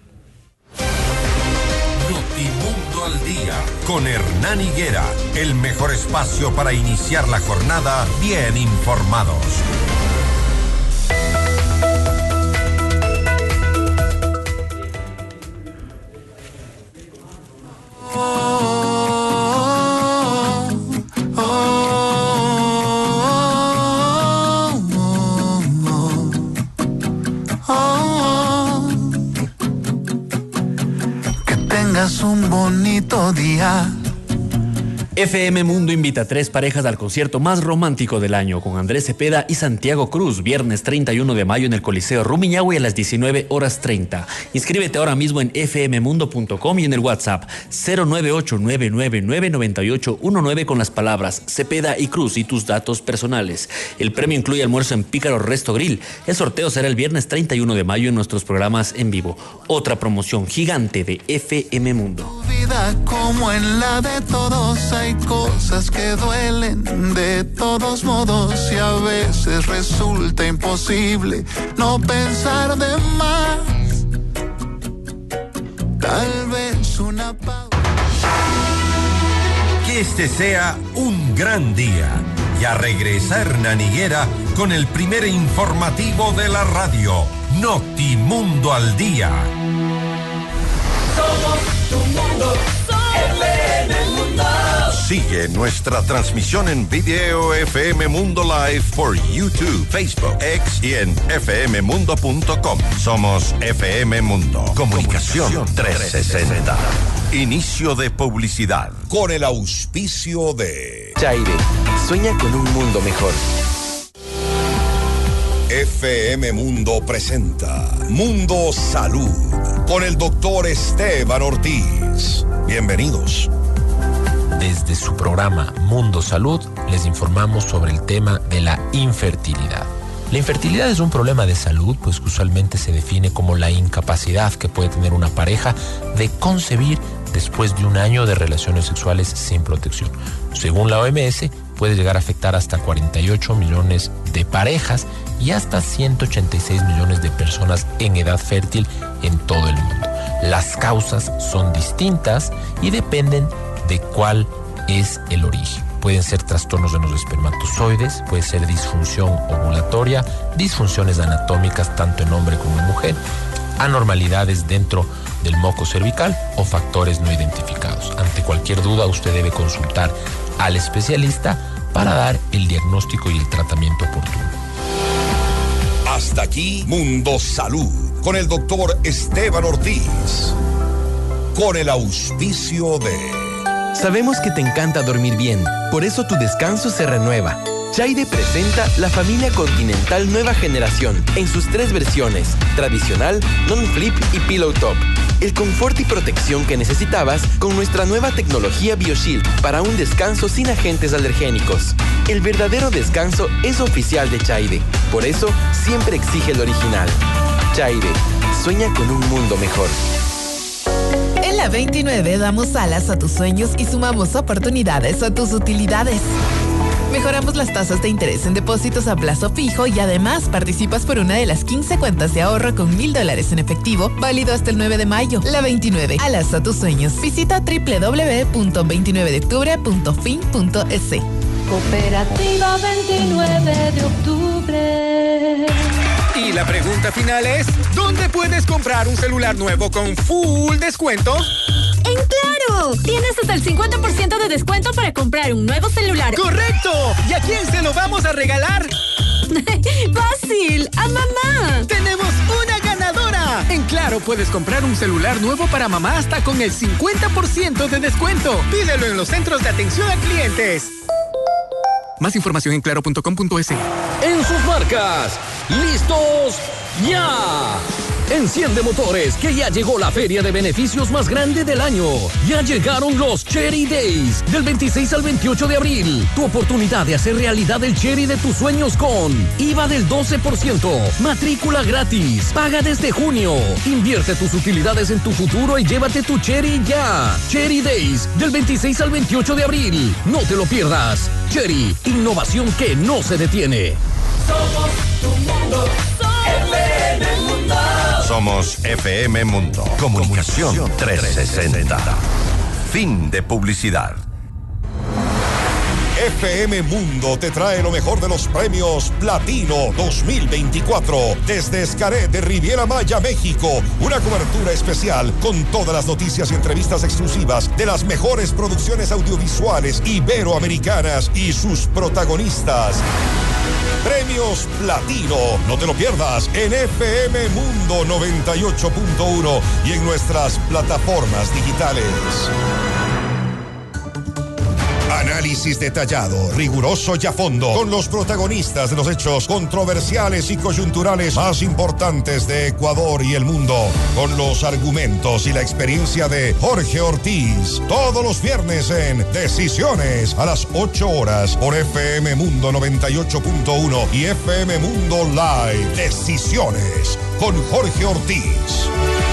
Notimundo al Día, con Hernán Higuera, el mejor espacio para iniciar la jornada bien informados. Que tengas un bonito día. F M Mundo invita a tres parejas al concierto más romántico del año con Andrés Cepeda y Santiago Cruz, viernes treinta y uno de mayo en el Coliseo Rumiñahui a las diecinueve horas treinta. Inscríbete ahora mismo en f m mundo punto com y en el WhatsApp cero nueve ocho nueve nueve nueve nueve ocho uno nueve con las palabras Cepeda y Cruz y tus datos personales. El premio incluye almuerzo en Pícaro Resto Grill. El sorteo será el viernes treinta y uno de mayo en nuestros programas en vivo. Otra promoción gigante de F M Mundo. Vida como en la de todos, hay cosas que duelen de todos modos y a veces resulta imposible no pensar de más. Tal vez una pausa. Que este sea un gran día. Ya regresa Hernán Higuera con el primer informativo de la radio, Notimundo al Día. Somos tu mundo, F M Mundo. Sigue nuestra transmisión en video F M Mundo Live por YouTube, Facebook, X y en f m mundo punto com. Somos F M Mundo. Comunicación trescientos sesenta. Inicio de publicidad. Con el auspicio de Chaire, sueña con un mundo mejor. F M Mundo presenta Mundo Salud con el doctor Esteban Ortiz. Bienvenidos. Desde su programa Mundo Salud les informamos sobre el tema de la infertilidad. La infertilidad es un problema de salud, pues usualmente se define como la incapacidad que puede tener una pareja de concebir después de un año de relaciones sexuales sin protección. Según la O M S, puede llegar a afectar hasta cuarenta y ocho millones de parejas y hasta ciento ochenta y seis millones de personas en edad fértil en todo el mundo. Las causas son distintas y dependen de cuál es el origen. Pueden ser trastornos de los espermatozoides, puede ser disfunción ovulatoria, disfunciones anatómicas tanto en hombre como en mujer, anormalidades dentro del moco cervical o factores no identificados. Ante cualquier duda, usted debe consultar al especialista para dar el diagnóstico y el tratamiento oportuno. Hasta aquí Mundo Salud con el doctor Esteban Ortiz. Con el auspicio de... Sabemos que te encanta dormir bien, por eso tu descanso se renueva. Chaide presenta la familia Continental Nueva Generación en sus tres versiones, tradicional, non-flip y pillow top. El confort y protección que necesitabas con nuestra nueva tecnología BioShield para un descanso sin agentes alergénicos. El verdadero descanso es oficial de Chaide, por eso siempre exige el original. Chaide, sueña con un mundo mejor. En la veintinueve damos alas a tus sueños y sumamos oportunidades a tus utilidades. Mejoramos las tasas de interés en depósitos a plazo fijo y además participas por una de las quince cuentas de ahorro con mil dólares en efectivo, válido hasta el nueve de mayo. La veintinueve, alas a tus sueños. Visita doble u doble u doble u punto veintinueve de octubre punto fin punto es. Cooperativa veintinueve de octubre. Y la pregunta final es, ¿dónde puedes comprar un celular nuevo con full descuento? ¡En Claro! Tienes hasta el cincuenta por ciento de descuento para comprar un nuevo celular. ¡Correcto! ¿Y a quién se lo vamos a regalar? ¡Fácil! ¡A mamá! ¡Tenemos una ganadora! En Claro puedes comprar un celular nuevo para mamá hasta con el cincuenta por ciento de descuento. Pídelo en los centros de atención a clientes. Más información en claro punto com punto es. En sus marcas, listos, ya. Enciende motores, que ya llegó la feria de beneficios más grande del año. Ya llegaron los Cherry Days, del veintiséis al veintiocho de abril. Tu oportunidad de hacer realidad el Cherry de tus sueños con I V A del doce por ciento, matrícula gratis, paga desde junio. Invierte tus utilidades en tu futuro y llévate tu Cherry ya. Cherry Days, del veintiséis al veintiocho de abril. No te lo pierdas. Cherry, innovación que no se detiene. Somos tu mundo, F M Mundo. Somos F M Mundo. Comunicación trescientos sesenta. Fin de publicidad. F M Mundo te trae lo mejor de los premios Platino dos mil veinticuatro desde Xcaret de Riviera Maya, México. Una cobertura especial con todas las noticias y entrevistas exclusivas de las mejores producciones audiovisuales iberoamericanas y sus protagonistas. Premios Platino, no te lo pierdas en F M Mundo noventa y ocho punto uno y en nuestras plataformas digitales. Análisis detallado, riguroso y a fondo, con los protagonistas de los hechos controversiales y coyunturales más importantes de Ecuador y el mundo, con los argumentos y la experiencia de Jorge Ortiz, todos los viernes en Decisiones a las ocho horas por F M Mundo noventa y ocho punto uno y F M Mundo Live. Decisiones con Jorge Ortiz.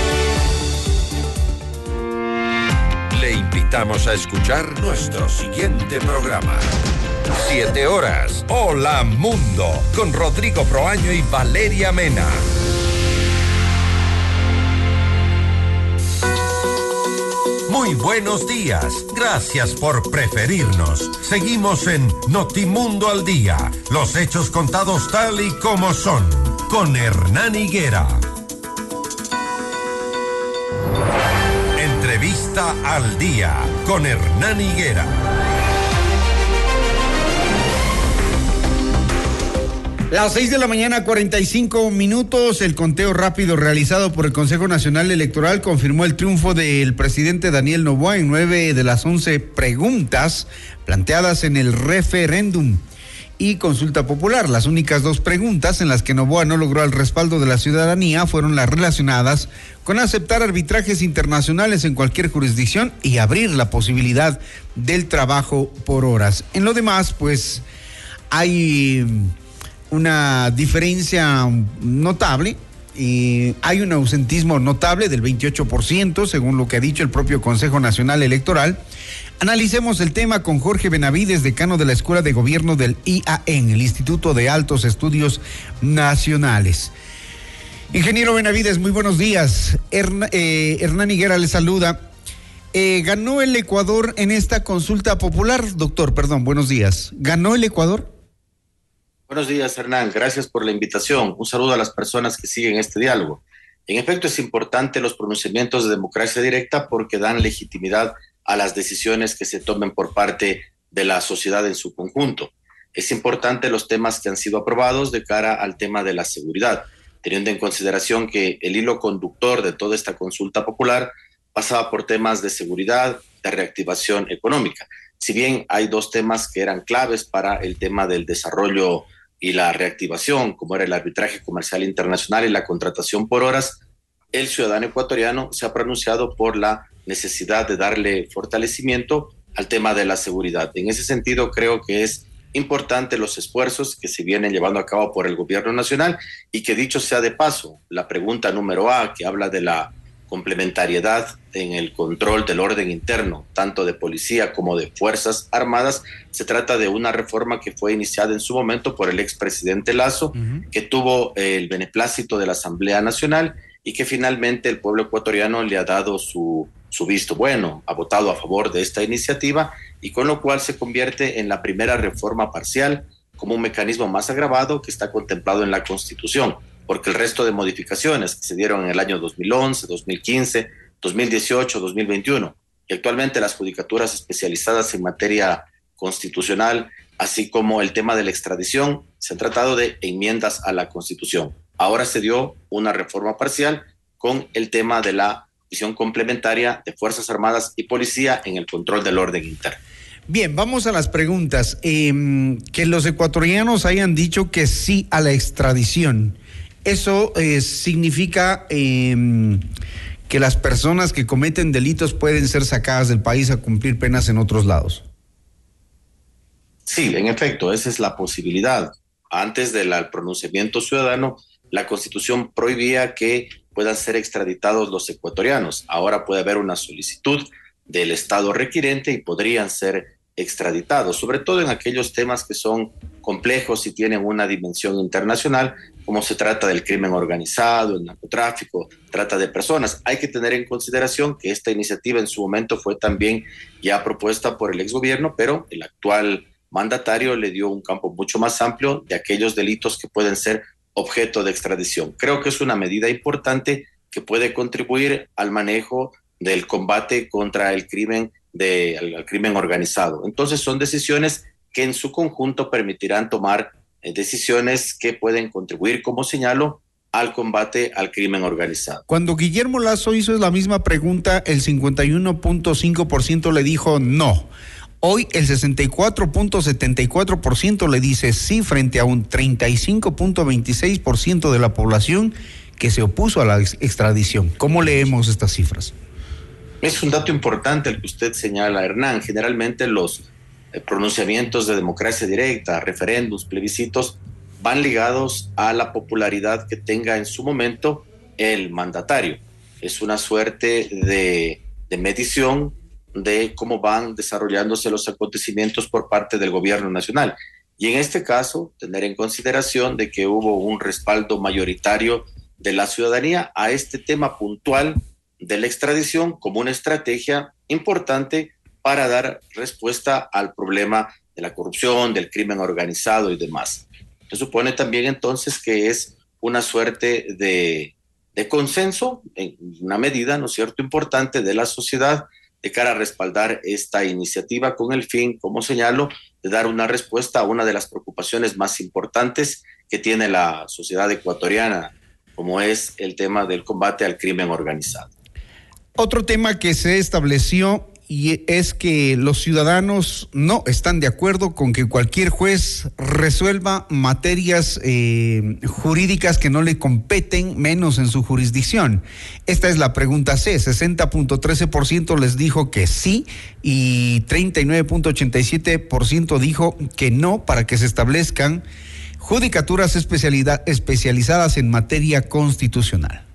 Le invitamos a escuchar nuestro siguiente programa. Siete horas. Hola Mundo. Con Rodrigo Proaño y Valeria Mena. Muy buenos días. Gracias por preferirnos. Seguimos en Notimundo al Día. Los hechos contados tal y como son. Con Hernán Higuera. Entrevista al Día con Hernán Higuera. Las seis de la mañana, cuarenta y cinco minutos. El conteo rápido realizado por el Consejo Nacional Electoral confirmó el triunfo del presidente Daniel Noboa en nueve de las once preguntas planteadas en el referéndum y consulta popular. Las únicas dos preguntas en las que Noboa no logró el respaldo de la ciudadanía fueron las relacionadas con aceptar arbitrajes internacionales en cualquier jurisdicción y abrir la posibilidad del trabajo por horas. En lo demás, pues, hay una diferencia notable y hay un ausentismo notable del veintiocho por ciento, según lo que ha dicho el propio Consejo Nacional Electoral. Analicemos el tema con Jorge Benavides, decano de la Escuela de Gobierno del I A E N, el Instituto de Altos Estudios Nacionales. Ingeniero Benavides, muy buenos días. Hern, eh, Hernán Higuera le saluda. Eh, ¿Ganó el Ecuador en esta consulta popular? Doctor, perdón, buenos días. ¿Ganó el Ecuador? Buenos días, Hernán. Gracias por la invitación. Un saludo a las personas que siguen este diálogo. En efecto, es importante los pronunciamientos de democracia directa porque dan legitimidad a las decisiones que se tomen por parte de la sociedad en su conjunto. Es importante los temas que han sido aprobados de cara al tema de la seguridad, teniendo en consideración que el hilo conductor de toda esta consulta popular pasaba por temas de seguridad, de reactivación económica. Si bien hay dos temas que eran claves para el tema del desarrollo y la reactivación, como era el arbitraje comercial internacional y la contratación por horas, el ciudadano ecuatoriano se ha pronunciado por la necesidad de darle fortalecimiento al tema de la seguridad. En ese sentido, creo que es importante los esfuerzos que se vienen llevando a cabo por el gobierno nacional y que, dicho sea de paso, la pregunta número A, que habla de la complementariedad en el control del orden interno, tanto de policía como de fuerzas armadas, se trata de una reforma que fue iniciada en su momento por el expresidente Lasso, uh-huh. que tuvo eh, el beneplácito de la Asamblea Nacional y que finalmente el pueblo ecuatoriano le ha dado su, su visto bueno, ha votado a favor de esta iniciativa y con lo cual se convierte en la primera reforma parcial como un mecanismo más agravado que está contemplado en la Constitución, porque el resto de modificaciones que se dieron en el año dos mil once, dos mil quince, dos mil dieciocho, dos mil veintiuno y actualmente las judicaturas especializadas en materia constitucional, así como el tema de la extradición, se han tratado de enmiendas a la Constitución. Ahora se dio una reforma parcial con el tema de la visión complementaria de Fuerzas Armadas y Policía en el control del orden interno. Bien, vamos a las preguntas. Eh, que los ecuatorianos hayan dicho que sí a la extradición, ¿eso eh, significa eh, que las personas que cometen delitos pueden ser sacadas del país a cumplir penas en otros lados? Sí, en efecto, esa es la posibilidad. Antes del pronunciamiento ciudadano, la Constitución prohibía que puedan ser extraditados los ecuatorianos. Ahora puede haber una solicitud del Estado requirente y podrían ser extraditados, sobre todo en aquellos temas que son complejos y tienen una dimensión internacional, como se trata del crimen organizado, el narcotráfico, trata de personas. Hay que tener en consideración que esta iniciativa en su momento fue también ya propuesta por el exgobierno, pero el actual mandatario le dio un campo mucho más amplio de aquellos delitos que pueden ser objeto de extradición. Creo que es una medida importante que puede contribuir al manejo del combate contra el crimen, de, el crimen organizado. Entonces son decisiones que en su conjunto permitirán tomar eh, decisiones que pueden contribuir, como señalo, al combate al crimen organizado. Cuando Guillermo Lasso hizo la misma pregunta, el cincuenta y uno punto cinco por ciento le dijo no. Hoy el sesenta y cuatro punto setenta y cuatro por ciento le dice sí, frente a un treinta y cinco punto veintiséis por ciento de la población que se opuso a la ex- extradición. ¿Cómo leemos estas cifras? Es un dato importante el que usted señala, Hernán. Generalmente los eh, pronunciamientos de democracia directa, referéndums, plebiscitos, van ligados a la popularidad que tenga en su momento el mandatario. Es una suerte de, de medición de cómo van desarrollándose los acontecimientos por parte del gobierno nacional. Y en este caso, tener en consideración de que hubo un respaldo mayoritario de la ciudadanía a este tema puntual de la extradición como una estrategia importante para dar respuesta al problema de la corrupción, del crimen organizado y demás. Se supone también entonces que es una suerte de, de consenso, en una medida, ¿no es cierto?, importante de la sociedad de cara a respaldar esta iniciativa con el fin, como señalo, de dar una respuesta a una de las preocupaciones más importantes que tiene la sociedad ecuatoriana, como es el tema del combate al crimen organizado. Otro tema que se estableció y es que los ciudadanos no están de acuerdo con que cualquier juez resuelva materias eh, jurídicas que no le competen, menos en su jurisdicción. Esta es la pregunta C. sesenta punto trece por ciento les dijo que sí y treinta y nueve punto ochenta y siete por ciento dijo que no, para que se establezcan judicaturas especialidad, especializadas en materia constitucional.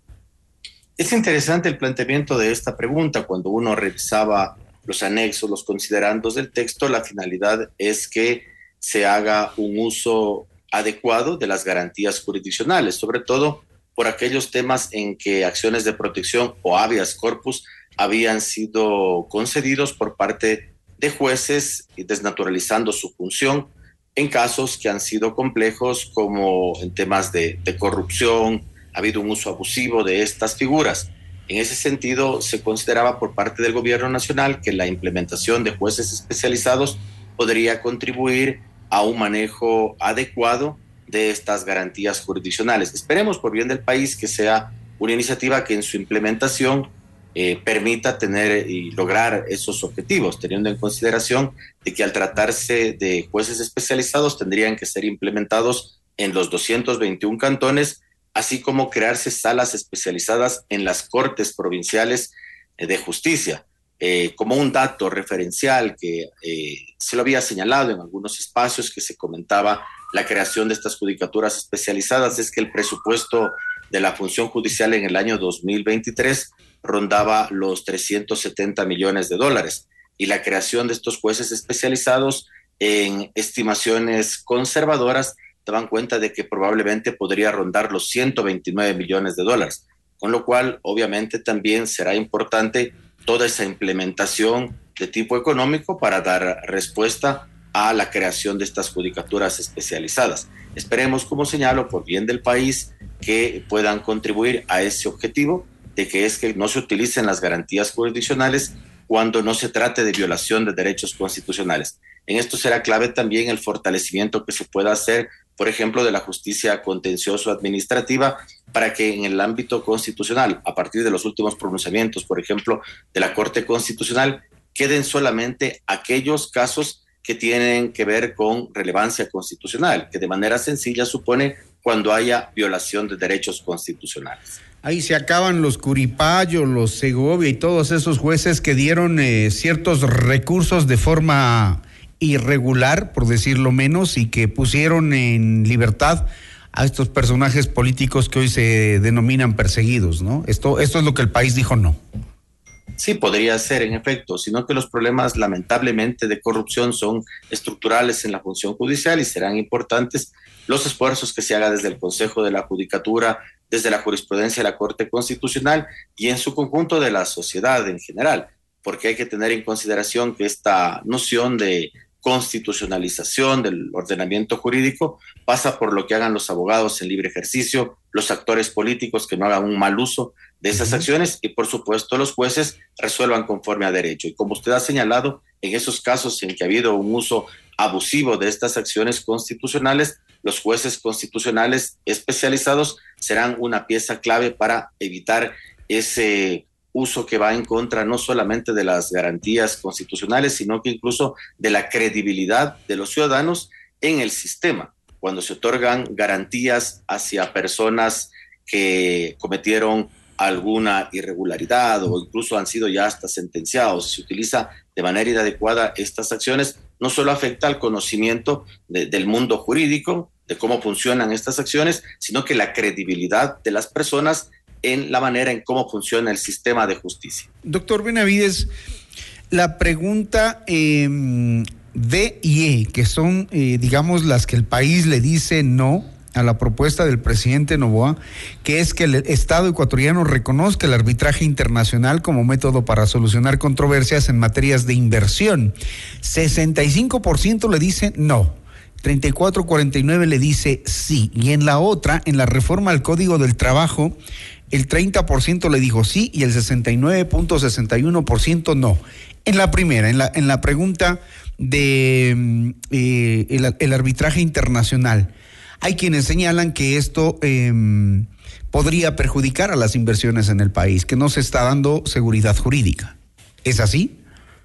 Es interesante el planteamiento de esta pregunta. Cuando uno revisaba los anexos, los considerandos del texto, la finalidad es que se haga un uso adecuado de las garantías jurisdiccionales, sobre todo por aquellos temas en que acciones de protección o habeas corpus habían sido concedidos por parte de jueces, desnaturalizando su función en casos que han sido complejos, como en temas de, de corrupción. Ha habido un uso abusivo de estas figuras. En ese sentido, se consideraba por parte del gobierno nacional que la implementación de jueces especializados podría contribuir a un manejo adecuado de estas garantías jurisdiccionales. Esperemos, por bien del país, que sea una iniciativa que en su implementación eh, permita tener y lograr esos objetivos, teniendo en consideración de que al tratarse de jueces especializados tendrían que ser implementados en los doscientos veintiún cantones, así como crearse salas especializadas en las cortes provinciales de justicia. Eh, como un dato referencial que eh, se lo había señalado en algunos espacios que se comentaba la creación de estas judicaturas especializadas, es que el presupuesto de la función judicial en el año dos mil veintitrés rondaba los trescientos setenta millones de dólares, y la creación de estos jueces especializados, en estimaciones conservadoras, daban cuenta de que probablemente podría rondar los ciento veintinueve millones de dólares, con lo cual obviamente también será importante toda esa implementación de tipo económico para dar respuesta a la creación de estas judicaturas especializadas. Esperemos, como señalo, por bien del país, que puedan contribuir a ese objetivo de que es que no se utilicen las garantías jurisdiccionales cuando no se trate de violación de derechos constitucionales. En esto será clave también el fortalecimiento que se pueda hacer por ejemplo, de la justicia contencioso-administrativa, para que en el ámbito constitucional, a partir de los últimos pronunciamientos, por ejemplo, de la Corte Constitucional, queden solamente aquellos casos que tienen que ver con relevancia constitucional, que de manera sencilla supone cuando haya violación de derechos constitucionales. Ahí se acaban los Curipayo, los Segovia y todos esos jueces que dieron eh, ciertos recursos de forma irregular, por decirlo menos, y que pusieron en libertad a estos personajes políticos que hoy se denominan perseguidos, ¿no? Esto, esto es lo que el país dijo no. Sí, podría ser, en efecto, sino que los problemas lamentablemente de corrupción son estructurales en la función judicial y serán importantes los esfuerzos que se haga desde el Consejo de la Judicatura, desde la jurisprudencia de la Corte Constitucional y en su conjunto de la sociedad en general, porque hay que tener en consideración que esta noción de constitucionalización del ordenamiento jurídico pasa por lo que hagan los abogados en libre ejercicio, los actores políticos que no hagan un mal uso de esas acciones y por supuesto los jueces resuelvan conforme a derecho. Y como usted ha señalado, en esos casos en que ha habido un uso abusivo de estas acciones constitucionales, los jueces constitucionales especializados serán una pieza clave para evitar ese uso que va en contra no solamente de las garantías constitucionales, sino que incluso de la credibilidad de los ciudadanos en el sistema. Cuando se otorgan garantías hacia personas que cometieron alguna irregularidad o incluso han sido ya hasta sentenciados, se utiliza de manera inadecuada estas acciones, no solo afecta al conocimiento de, del mundo jurídico, de cómo funcionan estas acciones, sino que la credibilidad de las personas en la manera en cómo funciona el sistema de justicia. Doctor Benavides, la pregunta eh, D y E, que son, eh, digamos, las que el país le dice no a la propuesta del presidente Noboa, que es que el Estado ecuatoriano reconozca el arbitraje internacional como método para solucionar controversias en materias de inversión. sesenta y cinco por ciento le dice no. treinta y cuatro cuarenta y nueve le dice sí. Y en la otra, en la reforma al Código del Trabajo, el treinta por ciento le dijo sí y el sesenta y nueve punto sesenta y uno por ciento no. En la primera, en la, en la pregunta de eh, el, el arbitraje internacional, hay quienes señalan que esto eh, podría perjudicar a las inversiones en el país, que no se está dando seguridad jurídica. ¿Es así?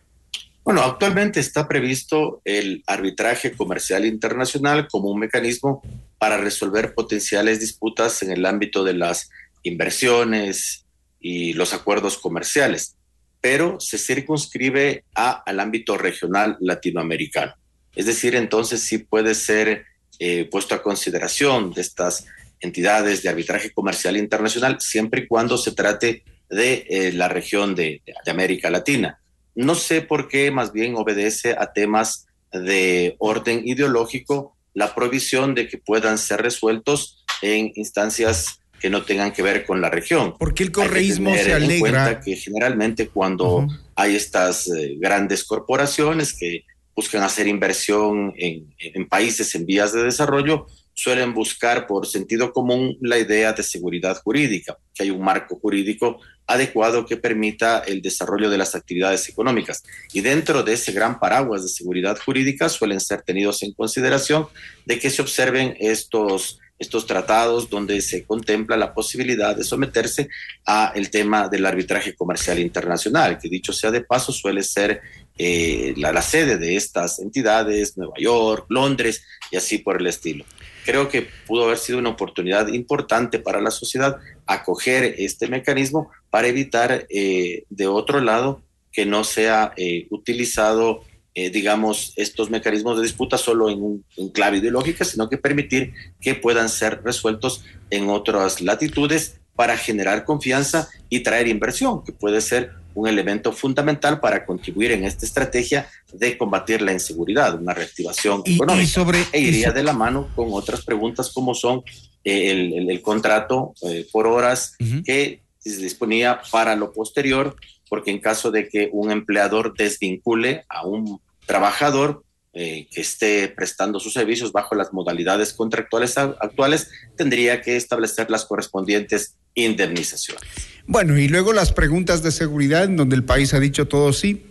Bueno, actualmente está previsto el arbitraje comercial internacional como un mecanismo para resolver potenciales disputas en el ámbito de las inversiones y los acuerdos comerciales, pero se circunscribe a, al ámbito regional latinoamericano. Es decir, entonces sí puede ser eh, puesto a consideración de estas entidades de arbitraje comercial internacional siempre y cuando se trate de eh, la región de, de América Latina. No sé por qué más bien obedece a temas de orden ideológico la prohibición de que puedan ser resueltos en instancias que no tengan que ver con la región. Porque el correísmo se alegra. En cuenta que generalmente cuando uh-huh. hay estas eh, grandes corporaciones que buscan hacer inversión en, en países en vías de desarrollo, suelen buscar por sentido común la idea de seguridad jurídica, que hay un marco jurídico adecuado que permita el desarrollo de las actividades económicas. Y dentro de ese gran paraguas de seguridad jurídica suelen ser tenidos en consideración de que se observen estos, estos tratados donde se contempla la posibilidad de someterse a el tema del arbitraje comercial internacional, que dicho sea de paso suele ser eh, la, la sede de estas entidades, Nueva York, Londres y así por el estilo. Creo que pudo haber sido una oportunidad importante para la sociedad acoger este mecanismo para evitar, eh, de otro lado, que no sea eh, utilizado, eh, digamos, estos mecanismos de disputa solo en un en clave ideológica, sino que permitir que puedan ser resueltos en otras latitudes para generar confianza y traer inversión, que puede ser un elemento fundamental para contribuir en esta estrategia de combatir la inseguridad, una reactivación y, económica. Y sobre, e iría y so- de la mano con otras preguntas como son eh, el, el, el contrato eh, por horas uh-huh. que se disponía para lo posterior, porque en caso de que un empleador desvincule a un trabajador eh, que esté prestando sus servicios bajo las modalidades contractuales a- actuales, tendría que establecer las correspondientes indemnizaciones. Bueno, y luego las preguntas de seguridad, en donde el país ha dicho todo sí,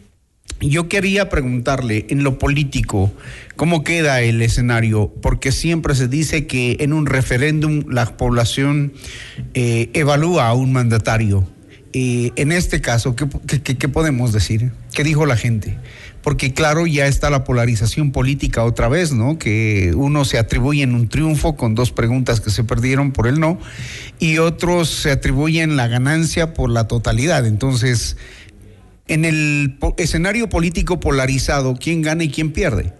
yo quería preguntarle, en lo político, ¿cómo queda el escenario? Porque siempre se dice que en un referéndum la población eh, evalúa a un mandatario. Eh, en este caso, ¿qué, qué, ¿qué podemos decir? ¿Qué dijo la gente? Porque claro, ya está la polarización política otra vez, ¿no? Que unos se atribuyen un triunfo con dos preguntas que se perdieron por el no, y otros se atribuyen la ganancia por la totalidad. Entonces, en el po- escenario político polarizado, ¿quién gana y quién pierde?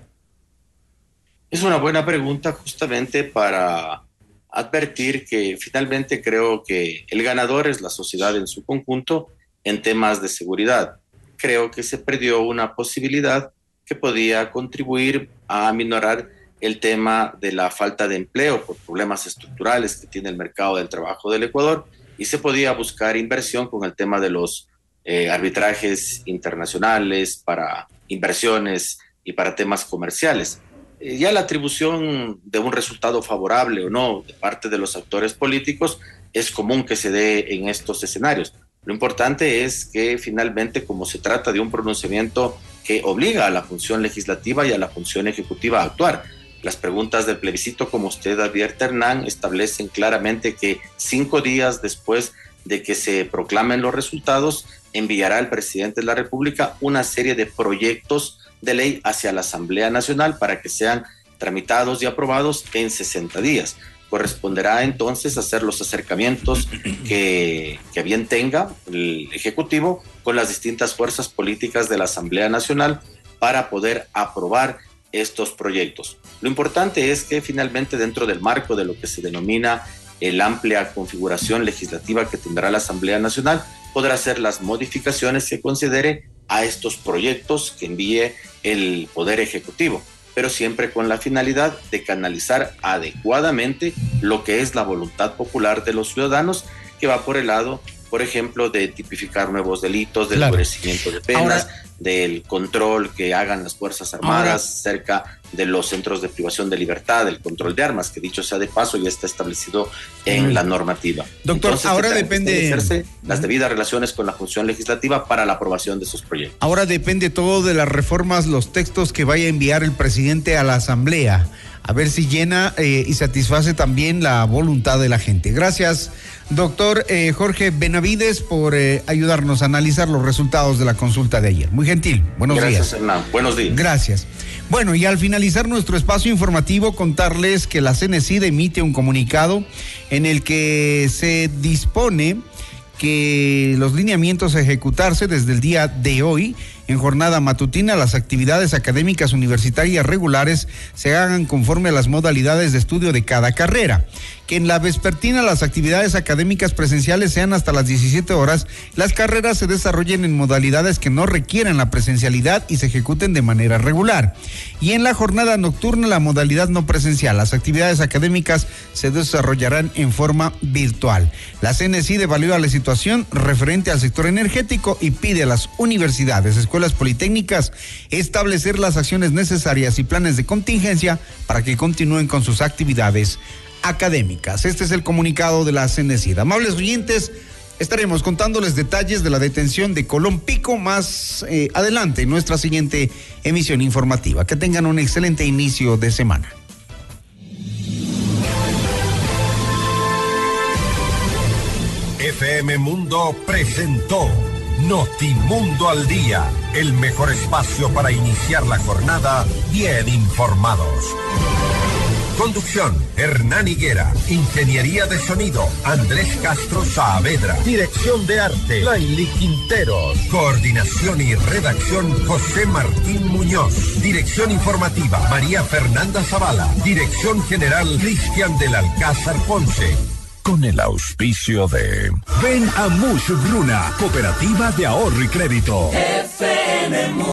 Es una buena pregunta justamente para advertir que finalmente creo que el ganador es la sociedad en su conjunto en temas de seguridad. Creo que se perdió una posibilidad que podía contribuir a aminorar el tema de la falta de empleo por problemas estructurales que tiene el mercado del trabajo del Ecuador, y se podía buscar inversión con el tema de los eh, arbitrajes internacionales para inversiones y para temas comerciales. Eh, ya la atribución de un resultado favorable o no de parte de los actores políticos es común que se dé en estos escenarios. Lo importante es que finalmente, como se trata de un pronunciamiento que obliga a la función legislativa y a la función ejecutiva a actuar, las preguntas del plebiscito, como usted advierte, Hernán, establecen claramente que cinco días después de que se proclamen los resultados, enviará el presidente de la República una serie de proyectos de ley hacia la Asamblea Nacional para que sean tramitados y aprobados en sesenta días. Corresponderá entonces hacer los acercamientos que, que bien tenga el Ejecutivo con las distintas fuerzas políticas de la Asamblea Nacional para poder aprobar estos proyectos. Lo importante es que finalmente, dentro del marco de lo que se denomina la amplia configuración legislativa que tendrá la Asamblea Nacional, podrá hacer las modificaciones que considere a estos proyectos que envíe el Poder Ejecutivo, pero siempre con la finalidad de canalizar adecuadamente lo que es la voluntad popular de los ciudadanos, que va por el lado, por ejemplo, de tipificar nuevos delitos, del endurecimiento de penas, ahora, del control que hagan las Fuerzas Armadas ahora, cerca de los centros de privación de libertad, del control de armas, que dicho sea de paso ya está establecido en uh-huh. la normativa. Doctor, Entonces, ahora depende de hacerse las debidas relaciones con la función legislativa para la aprobación de esos proyectos. Ahora depende todo de las reformas, los textos que vaya a enviar el presidente a la Asamblea, a ver si llena eh, y satisface también la voluntad de la gente. Gracias, doctor eh, Jorge Benavides, por eh, ayudarnos a analizar los resultados de la consulta de ayer. Muy gentil. Buenos Gracias, días. Gracias, Hernán. Buenos días. Gracias. Bueno, y al finalizar nuestro espacio informativo, contarles que la CENESID emite un comunicado en el que se dispone que los lineamientos a ejecutarse desde el día de hoy, en jornada matutina, las actividades académicas universitarias regulares se hagan conforme a las modalidades de estudio de cada carrera. Que en la vespertina las actividades académicas presenciales sean hasta las diecisiete horas, las carreras se desarrollen en modalidades que no requieran la presencialidad y se ejecuten de manera regular. Y en la jornada nocturna, la modalidad no presencial, las actividades académicas se desarrollarán en forma virtual. La CENESID evalúa la situación referente al sector energético y pide a las universidades, escuelas politécnicas, establecer las acciones necesarias y planes de contingencia para que continúen con sus actividades académicas. Este es el comunicado de la CENESID. Amables oyentes, estaremos contándoles detalles de la detención de Colón Pico más eh, adelante en nuestra siguiente emisión informativa. Que tengan un excelente inicio de semana. F M Mundo presentó Notimundo al Día, el mejor espacio para iniciar la jornada bien informados. Conducción, Hernán Higuera. Ingeniería de sonido, Andrés Castro Saavedra. Dirección de arte, Laili Quinteros. Coordinación y redacción, José Martín Muñoz. Dirección informativa, María Fernanda Zavala. Dirección general, Cristian del Alcázar Ponce. Con el auspicio de... Ven a Mush Bruna, Cooperativa de Ahorro y Crédito. F M